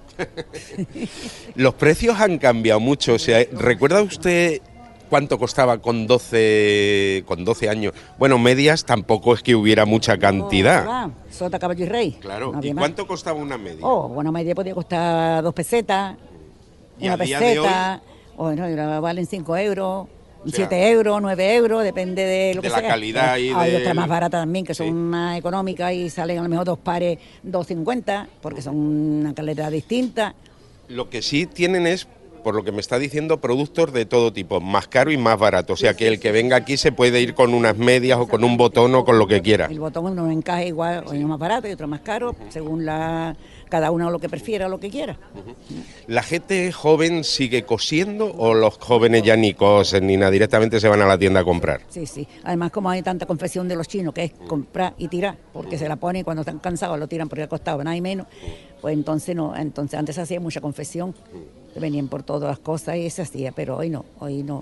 Los precios han cambiado mucho. O sea, ¿recuerda usted cuánto costaba con 12 años? Bueno, medias tampoco es que hubiera mucha cantidad. Sota, caballo y rey. Claro. ¿Y cuánto costaba una media? Una media podía costar 2 pesetas. ¿Y una peseta, valen 5 euros, 7 euros, 9 euros, depende de lo que sea. De la calidad y hay otras más baratas también, que son más económicas y salen a lo mejor 2 pares, 2,50, porque son una calidad distinta. Lo que sí tienen es, por lo que me está diciendo, productos de todo tipo, más caro y más barato. O sea, que el que venga aquí se puede ir con unas medias o con un botón o con lo que quiera. El botón uno encaja igual, uno más barato y otro más caro, según cada uno lo que prefiera o lo que quiera. ¿La gente joven sigue cosiendo o los jóvenes ya ni cosen ni nada, directamente se van a la tienda a comprar? Sí. Además, como hay tanta confesión de los chinos, que es comprar y tirar, porque se la ponen y cuando están cansados lo tiran porque ha costado nada y menos, pues entonces no. Entonces antes se hacía mucha confesión, venían por todas las cosas y se hacía, pero hoy no.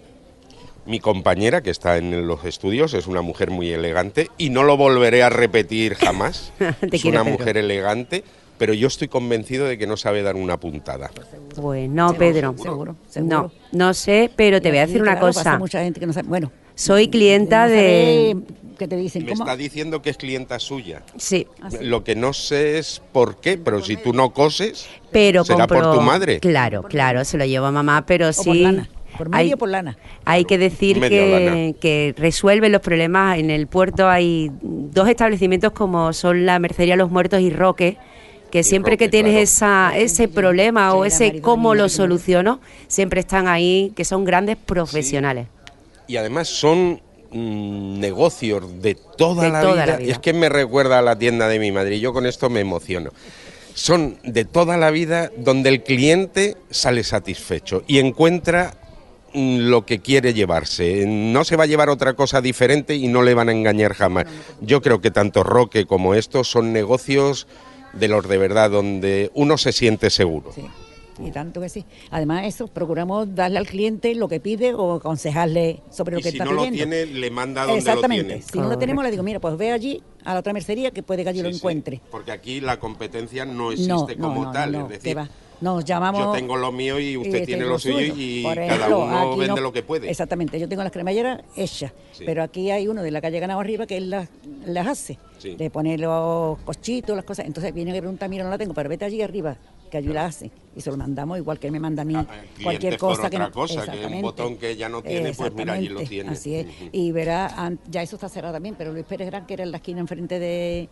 Mi compañera, que está en los estudios, es una mujer muy elegante y no lo volveré a repetir jamás. Es una mujer elegante, pero yo estoy convencido de que no sabe dar una puntada. Pues no, Pedro. Seguro. No sé, pero te voy a decir una cosa. Pasa mucha gente que no sabe. Bueno, Soy clienta de... ¿Qué te dicen? Me está diciendo que es clienta suya. Sí. Lo que no sé es por qué, pero si tú no coses, pero será por tu madre. Claro, se lo llevo a mamá, pero sí... Por lana. Por medio por lana. Hay que decir que resuelven los problemas. En el puerto hay 2 establecimientos como son la Mercería Los Muertos y Roque, que siempre que tienes ese problema o ese cómo lo soluciono, siempre están ahí, que son grandes profesionales. Sí. Y además son negocios de toda la vida. Y es que me recuerda a la tienda de mi madre y yo con esto me emociono. Son de toda la vida donde el cliente sale satisfecho y encuentra lo que quiere llevarse. No se va a llevar otra cosa diferente y no le van a engañar jamás. Yo creo que tanto Roque como estos son negocios de los de verdad, donde uno se siente seguro. Sí. Y tanto que sí. Además, eso, procuramos darle al cliente lo que pide o aconsejarle sobre lo que está pidiendo. Si no lo tiene, le manda donde Exactamente. lo tiene. Si no lo tenemos, le digo, mira, pues ve allí a la otra mercería que puede que allí lo encuentre. Porque aquí la competencia no existe como tal. Es decir, nos llamamos... Yo tengo lo mío y usted tiene lo suyo y cada uno vende lo que puede. Exactamente. Yo tengo las cremalleras hechas, pero aquí hay uno de la calle Ganado Arriba que él las hace. Sí. Le pone los cochitos, las cosas. Entonces viene y pregunta, mira, no la tengo, pero vete allí arriba, que allí la hace. Y se lo mandamos igual que él me manda a mí cualquier cosa. Que un botón que ya no tiene, pues mira, allí lo tiene. Así es. Y verá, ya eso está cerrado también, pero Luis Pérez Gran, que era en la esquina enfrente de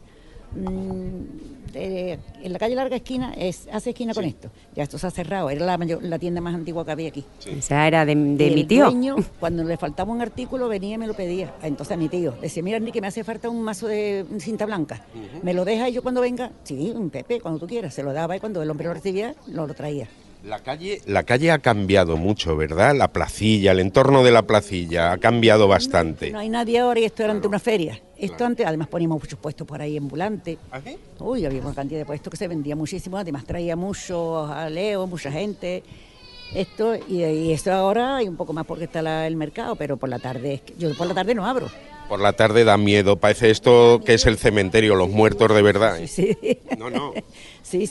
en la calle Larga Esquina, hace esquina con esto. Ya esto se ha cerrado, era la tienda más antigua que había aquí. Sí. Esa era de mi tío. Dueño, cuando le faltaba un artículo, venía y me lo pedía. Entonces a mi tío decía, mira, Enrique, me hace falta un mazo de cinta blanca. ¿Me lo deja y yo cuando venga? Sí, un Pepe, cuando tú quieras. Se lo daba y cuando el hombre lo recibía, lo traía. La calle ha cambiado mucho, ¿verdad? La placilla, el entorno de la placilla ha cambiado bastante. No hay nadie ahora y esto era ante una feria. Esto antes, además poníamos muchos puestos por ahí ambulantes. ¿Ah, sí? Uy, había una cantidad de puestos que se vendía muchísimo, además traía muchos aleos, mucha gente. Esto y esto ahora hay un poco más porque está el mercado, pero por la tarde, yo por la tarde no abro. Por la tarde da miedo, parece esto que es el cementerio, los muertos de verdad. Sí. No. Sí.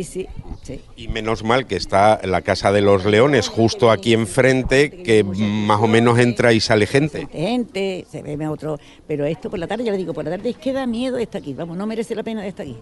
Y menos mal que está la Casa de los Leones justo aquí enfrente, que más o menos entra y sale gente. Se ve otro, pero esto por la tarde, ya le digo, por la tarde es que da miedo de estar aquí, vamos, no merece la pena de estar aquí.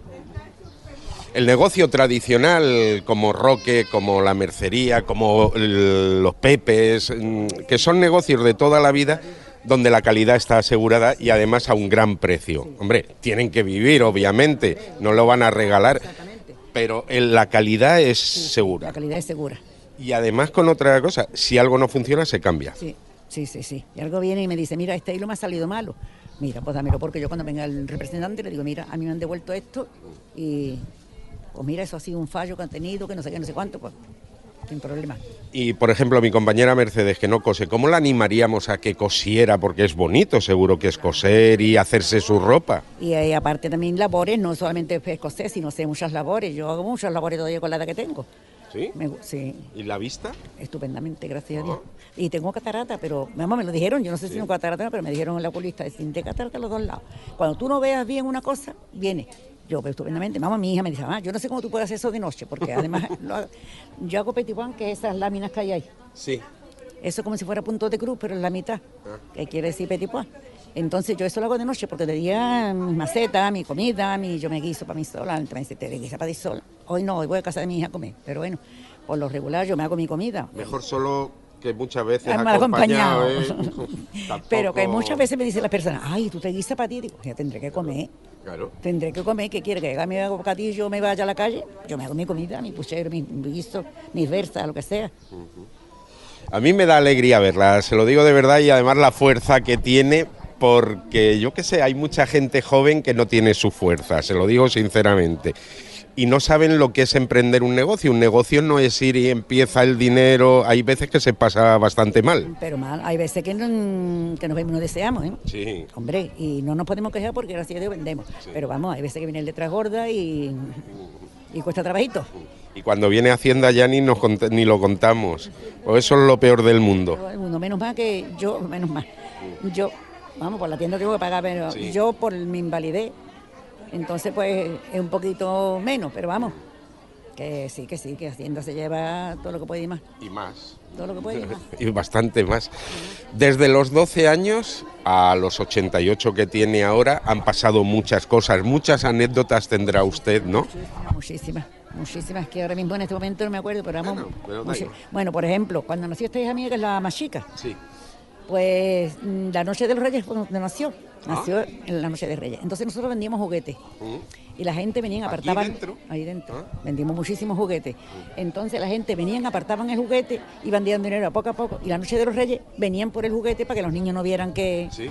El negocio tradicional como Roque, como la mercería, como los Pepes, que son negocios de toda la vida, donde la calidad está asegurada y además a un gran precio. Hombre, tienen que vivir, obviamente, no lo van a regalar, pero la calidad es segura. La calidad es segura. Y además con otra cosa, si algo no funciona, se cambia. Sí. Y algo viene y me dice, mira, este hilo me ha salido malo. Mira, pues dámelo, porque yo cuando venga el representante le digo, mira, a mí me han devuelto esto y pues mira, eso ha sido un fallo que han tenido, que no sé qué, no sé cuánto, pues sin problema. Y, por ejemplo, mi compañera Mercedes, que no cose, ¿cómo la animaríamos a que cosiera? Porque es bonito, seguro que es coser y hacerse su ropa. Y aparte también labores, no solamente es coser, sino sé muchas labores. Yo hago muchas labores todavía con la edad que tengo. ¿Sí? Sí. ¿Y la vista? Estupendamente, gracias a Dios. Y tengo catarata, pero vamos, me lo dijeron, yo no sé si tengo catarata, pero me dijeron en la oculista, de catarata a los dos lados. Cuando tú no veas bien una cosa, viene. Yo veo estupendamente. Mamá, mi hija me dice, yo no sé cómo tú puedes hacer eso de noche, porque además yo hago petit point, que esas láminas que hay ahí. Sí. Eso es como si fuera punto de cruz, pero en la mitad, que quiere decir petit point. Entonces yo eso lo hago de noche, porque de día mis macetas, mi comida, yo me guiso para mí sola, entonces me dice, te guisa para ti sola. Hoy no, hoy voy a casa de mi hija a comer, pero bueno, por lo regular yo me hago mi comida. Mejor solo que muchas veces acompañado. Pero que muchas veces me dicen las personas, ay, tú te guisas para ti, digo, ya tendré que comer. Claro. Tendré que comer, ¿qué quiere? Que haga mi bocadillo, me vaya a la calle, yo me hago mi comida, mi puchero, mi guiso, mis versas, lo que sea. A mí me da alegría verla, se lo digo de verdad, y además la fuerza que tiene, porque yo qué sé, hay mucha gente joven que no tiene su fuerza, se lo digo sinceramente. Y no saben lo que es emprender un negocio. Un negocio no es ir y empieza el dinero. Hay veces que se pasa bastante mal. Pero mal, hay veces que nos vemos y no deseamos, ¿eh? Sí. Hombre, y no nos podemos quejar porque gracias a Dios vendemos. Sí. Pero vamos, hay veces que viene el detrás gorda y cuesta trabajito. Y cuando viene Hacienda ya ni lo contamos. Pues eso es lo peor del mundo. Menos mal que yo, Yo, vamos, por la tienda tengo que pagar, pero sí. Yo por mi invalidez. Entonces, pues, es un poquito menos, pero vamos, Que sí, que Hacienda se lleva todo lo que puede y más. Y más. Todo lo que puede y más. Y bastante más. Desde los 12 años a los 88 que tiene ahora han pasado muchas cosas, muchas anécdotas tendrá usted, ¿no? Muchísimas, que ahora mismo en este momento no me acuerdo, pero vamos. Pero bueno, por ejemplo, cuando nació esta hija mía, que es la más chica, sí. Pues la Noche de los Reyes fue cuando nació en la Noche de Reyes. Entonces nosotros vendíamos juguetes y la gente venía, apartaban ahí dentro. Vendimos muchísimos juguetes. Entonces la gente venía, apartaban el juguete, iban dando dinero a poco, y la Noche de los Reyes venían por el juguete para que los niños no vieran que... Sí.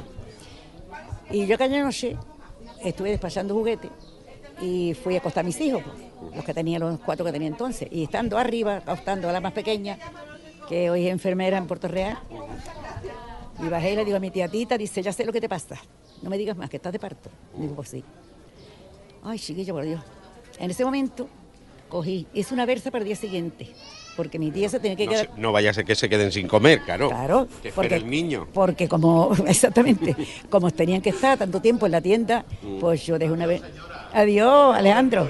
Y yo aquella noche estuve despachando juguetes y fui a acostar a mis hijos, los que tenía, los 4 que tenía entonces, y estando arriba, acostando a la más pequeña, que hoy es enfermera en Puerto Real. Y bajé y le digo a mi tía Tita, dice, ya sé lo que te pasa, no me digas más, que estás de parto. Digo, pues sí. Ay, chiquillo, por Dios. En ese momento cogí, hice una versa para el día siguiente, porque mi tía se tenía que quedar... No vaya a ser que se queden sin comer, claro. Claro. Que espera el niño. Porque como, exactamente, como tenían que estar tanto tiempo en la tienda, pues yo dejé una vez... Adiós, Alejandro.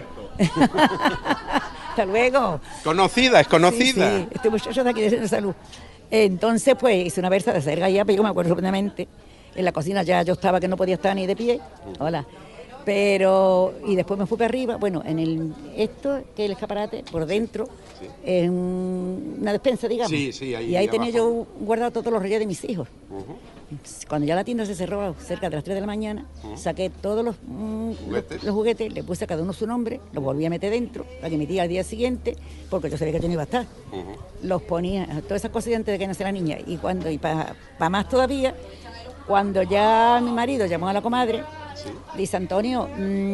Hasta luego. Conocida, es conocida. Sí, este muchacho de aquí de salud. Entonces, pues, hice una versa de hacer gallá, pero yo me acuerdo rápidamente. En la cocina ya yo estaba que no podía estar ni de pie. Hola. Pero, y después me fui para arriba, bueno, esto, que es el escaparate, por dentro, en una despensa, digamos. Sí, ahí. Y ahí tenía yo guardado todos los reyes de mis hijos. Cuando ya la tienda se cerró cerca de las 3 de la mañana, saqué todos los juguetes, le puse a cada uno su nombre, los volví a meter dentro, para que mi tía al día siguiente, porque yo sabía que yo no iba a estar, los ponía, todas esas cosas antes de que naciera la niña. Y para más todavía, cuando ya mi marido llamó a la comadre, dice, Antonio,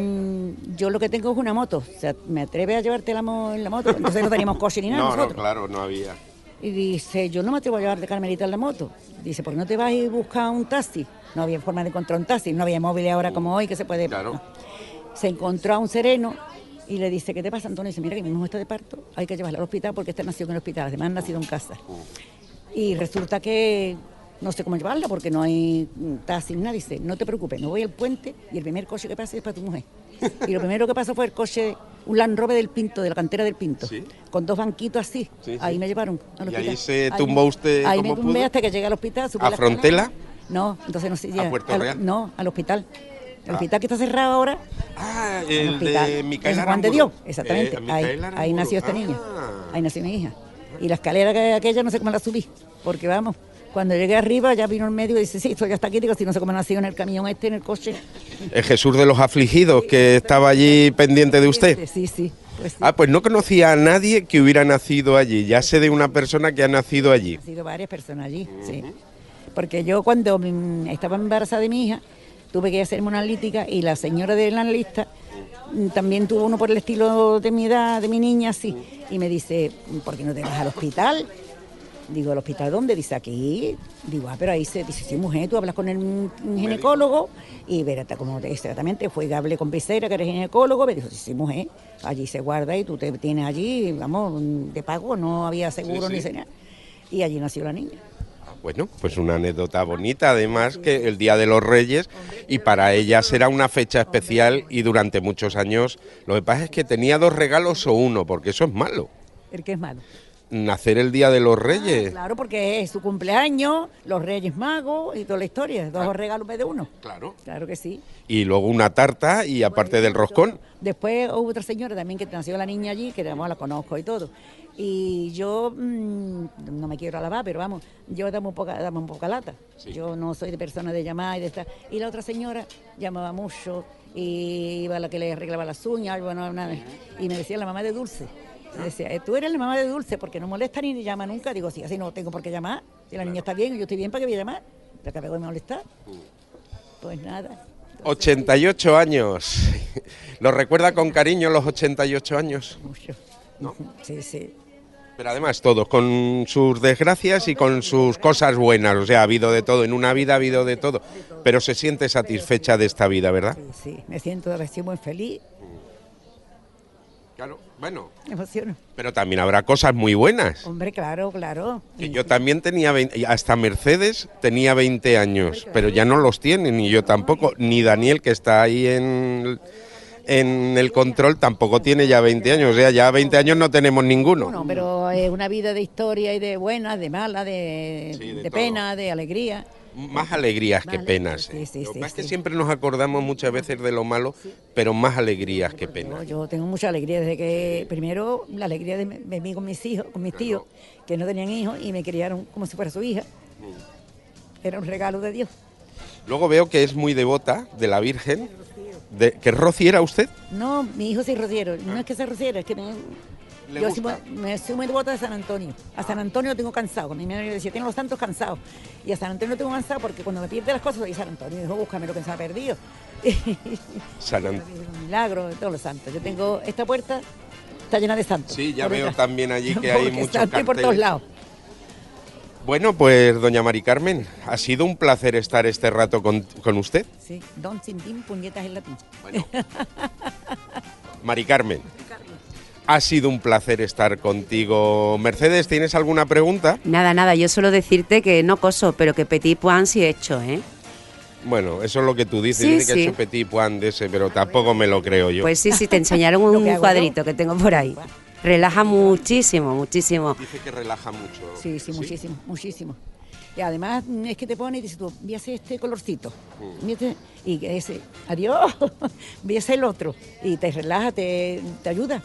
yo lo que tengo es una moto, o sea, ¿me atreves a llevarte en la moto? Entonces no teníamos coche ni nada nosotros. No, claro, no había. Y dice, yo no me atrevo a llevar de Carmelita en la moto. Dice, ¿por qué no te vas y buscas un taxi? No había forma de encontrar un taxi, no había móvil ahora como hoy que se puede... Claro. No. Se encontró a un sereno y le dice, ¿qué te pasa, Antonio? Dice, mira que mi hijo está de parto, hay que llevarla al hospital porque este nació en el hospital, además ha nacido en casa. Y resulta que no sé cómo llevarla porque no hay taxi ni nada. Dice, no te preocupes, me voy al puente y el primer coche que pase es para tu mujer. Y lo primero que pasó fue el coche, un Land Rover del Pinto, de la cantera del Pinto, con 2 banquitos así. Ahí me llevaron al hospital. ¿Y ahí se tumbó usted ahí como me tumbé pudo? hasta que llegué al hospital. ¿A Frontela? No, entonces no sé ya. ¿A Puerto Real? No, al hospital. El hospital que está cerrado ahora. Ah, el de Micaela Juan de Aramburu. Dios, exactamente. Ahí nació esta niña. Ahí nació mi hija. Y la escalera aquella no sé cómo la subí, porque vamos... Cuando llegué arriba ya vino el médico y dice, sí, esto ya está aquí, digo, si no sé cómo nació en el camión en el coche. El Jesús de los afligidos, que estaba allí pendiente de usted. Sí. Pues sí. Ah, pues no conocía a nadie que hubiera nacido allí, ya sé de una persona que ha nacido allí. Han sido varias personas allí, sí. Porque yo cuando estaba embarazada de mi hija, tuve que hacerme una analítica y la señora de la analista también tuvo uno por el estilo de mi edad, de mi niña, así. Y me dice, ¿por qué no te vas al hospital? Digo, ¿el hospital dónde? Dice, aquí. Digo, pero ahí se dice, sí, mujer, tú hablas con el ginecólogo y verás como exactamente fue que hablé con Picera, que eres ginecólogo, me dijo, sí, mujer, allí se guarda y tú te tienes allí, vamos, de pago, no había seguro ni nada. Y allí nació la niña. Bueno, pues una anécdota bonita, además que el Día de los Reyes, y para ella será una fecha especial y durante muchos años. Lo que pasa es que tenía 2 regalos o uno, porque eso es malo. ¿El qué es malo? Nacer el Día de los Reyes. Claro, porque es su cumpleaños, los Reyes Magos y toda la historia. 2 regalos en vez de uno. Claro. Claro que sí. Y luego una tarta y aparte del roscón. Después hubo otra señora también que nació la niña allí, que la conozco y todo. Y yo no me quiero alabar, pero vamos, yo damos un poca lata. Sí. Yo no soy de persona de llamar y de estar. Y la otra señora llamaba mucho y iba a la que le arreglaba las uñas, bueno, nada. Y me decía la mamá de Dulce. Me decía, tú eres la mamá de Dulce porque no molesta ni llama nunca. Digo, sí, así no tengo por qué llamar. Si la niña está bien y yo estoy bien, ¿para qué voy a llamar? ¿Te acabo de molestar? Pues nada. 88 años. ¿Lo recuerda con cariño los 88 años? Mucho. ¿No? Sí. Pero además todos, con sus desgracias y con sus cosas buenas. O sea, ha habido de todo. En una vida ha habido de todo. Pero se siente satisfecha de esta vida, ¿verdad? Sí. Me siento muy feliz. Claro, bueno. Me emociono. Pero también habrá cosas muy buenas. Hombre, claro. Que yo también tenía 20, hasta Mercedes tenía 20 años, pero ya no los tiene, ni yo tampoco, ni Daniel, que está ahí en en el control tampoco tiene ya 20 años, o sea, ya 20 años no tenemos ninguno. No, pero es una vida de historia y de buenas, de malas, de pena, de alegría. Más alegrías que penas. Lo que pasa es que siempre nos acordamos muchas veces de lo malo, pero más alegrías que penas. Yo tengo mucha alegría desde que, primero, la alegría de mí con mis hijos, con mis tíos, que no tenían hijos y me criaron como si fuera su hija. Era un regalo de Dios. Luego veo que es muy devota de la Virgen. ¿Que es rociera usted? No, mi hijo sí es rociero. No es que sea rociero, es que yo soy muy devota de San Antonio. A San Antonio lo tengo cansado. Mi madre me decía, tengo los santos cansados. Y a San Antonio lo tengo cansado porque cuando me pierde las cosas, soy San Antonio. Y dijo, búscame lo que se me ha perdido. San Antonio. Un milagro de todos los santos. Yo tengo esta puerta, está llena de santos. Sí, ya veo también allí que hay muchos carteles. Por todos lados. Bueno, pues doña Mari Carmen, ha sido un placer estar este rato con usted. Sí, don sin din, puñetas en latín. Bueno. Mari Carmen, ha sido un placer estar contigo. Mercedes, ¿tienes alguna pregunta? Nada, yo solo decirte que no coso, pero que petit pois sí he hecho, ¿eh? Bueno, eso es lo que tú dices, sí, dice que ha hecho petit pois de ese, pero tampoco me lo creo yo. Pues sí, te enseñaron un cuadrito que tengo por ahí. Relaja muchísimo. Dice que relaja mucho. Sí, muchísimo. Y además es que te pone y dices tú, voy a hacer este colorcito. Y ese, adiós, voy a hacer el otro. Y te relaja, te ayuda.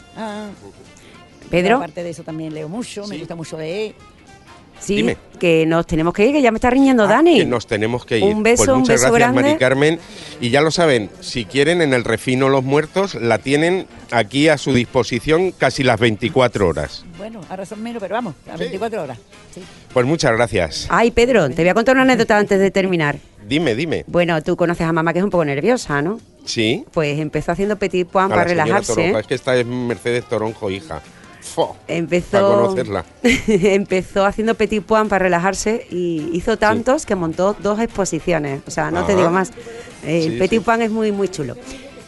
Pedro. Aparte de eso también leo mucho, me gusta mucho leer. Sí, dime. Que nos tenemos que ir, que ya me está riñendo Dani. Que nos tenemos que ir. Un beso, pues muchas gracias, grande. Mari Carmen. Y ya lo saben, si quieren, en el Refino Los Muertos, la tienen aquí a su disposición casi las 24 horas. Bueno, ahora son menos, pero vamos, a 24 horas. Sí. Pues muchas gracias. Ay, Pedro, te voy a contar una anécdota antes de terminar. Dime. Bueno, tú conoces a mamá, que es un poco nerviosa, ¿no? Sí. Pues empezó haciendo petit pois para relajarse. Toronjo. Es que esta es Mercedes Toronjo, hija. Empezó a conocerla. Empezó haciendo petit pois para relajarse y hizo tantos que montó 2 exposiciones. O sea, no te digo más. El petit pois es muy chulo.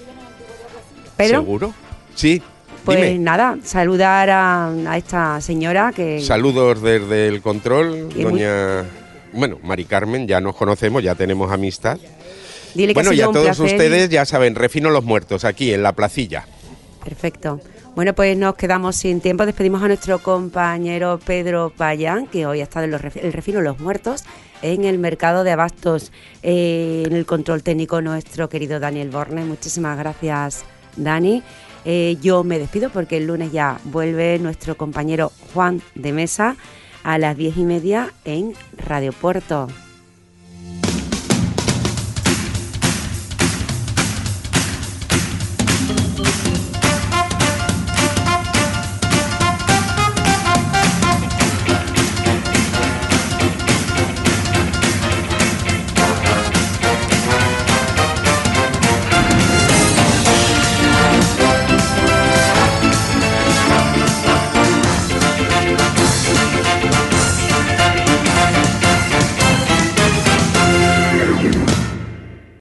¿Pedro? ¿Seguro? Sí. Pues dime. nada, saludar a esta señora que... Saludos desde el control, doña... Bueno, Mari Carmen, ya nos conocemos, ya tenemos amistad. Dile que bueno, ha sido ya un todos placer. ustedes ya saben, Refino Los Muertos, aquí en la placilla. Perfecto. Bueno, pues nos quedamos sin tiempo. Despedimos a nuestro compañero Pedro Payán, que hoy ha estado en el Refino Los Muertos, en el mercado de abastos, en el control técnico nuestro querido Daniel Borne. Muchísimas gracias, Dani. Yo me despido porque el lunes ya vuelve nuestro compañero Juan de Mesa a las 10:30 en Radio Puerto.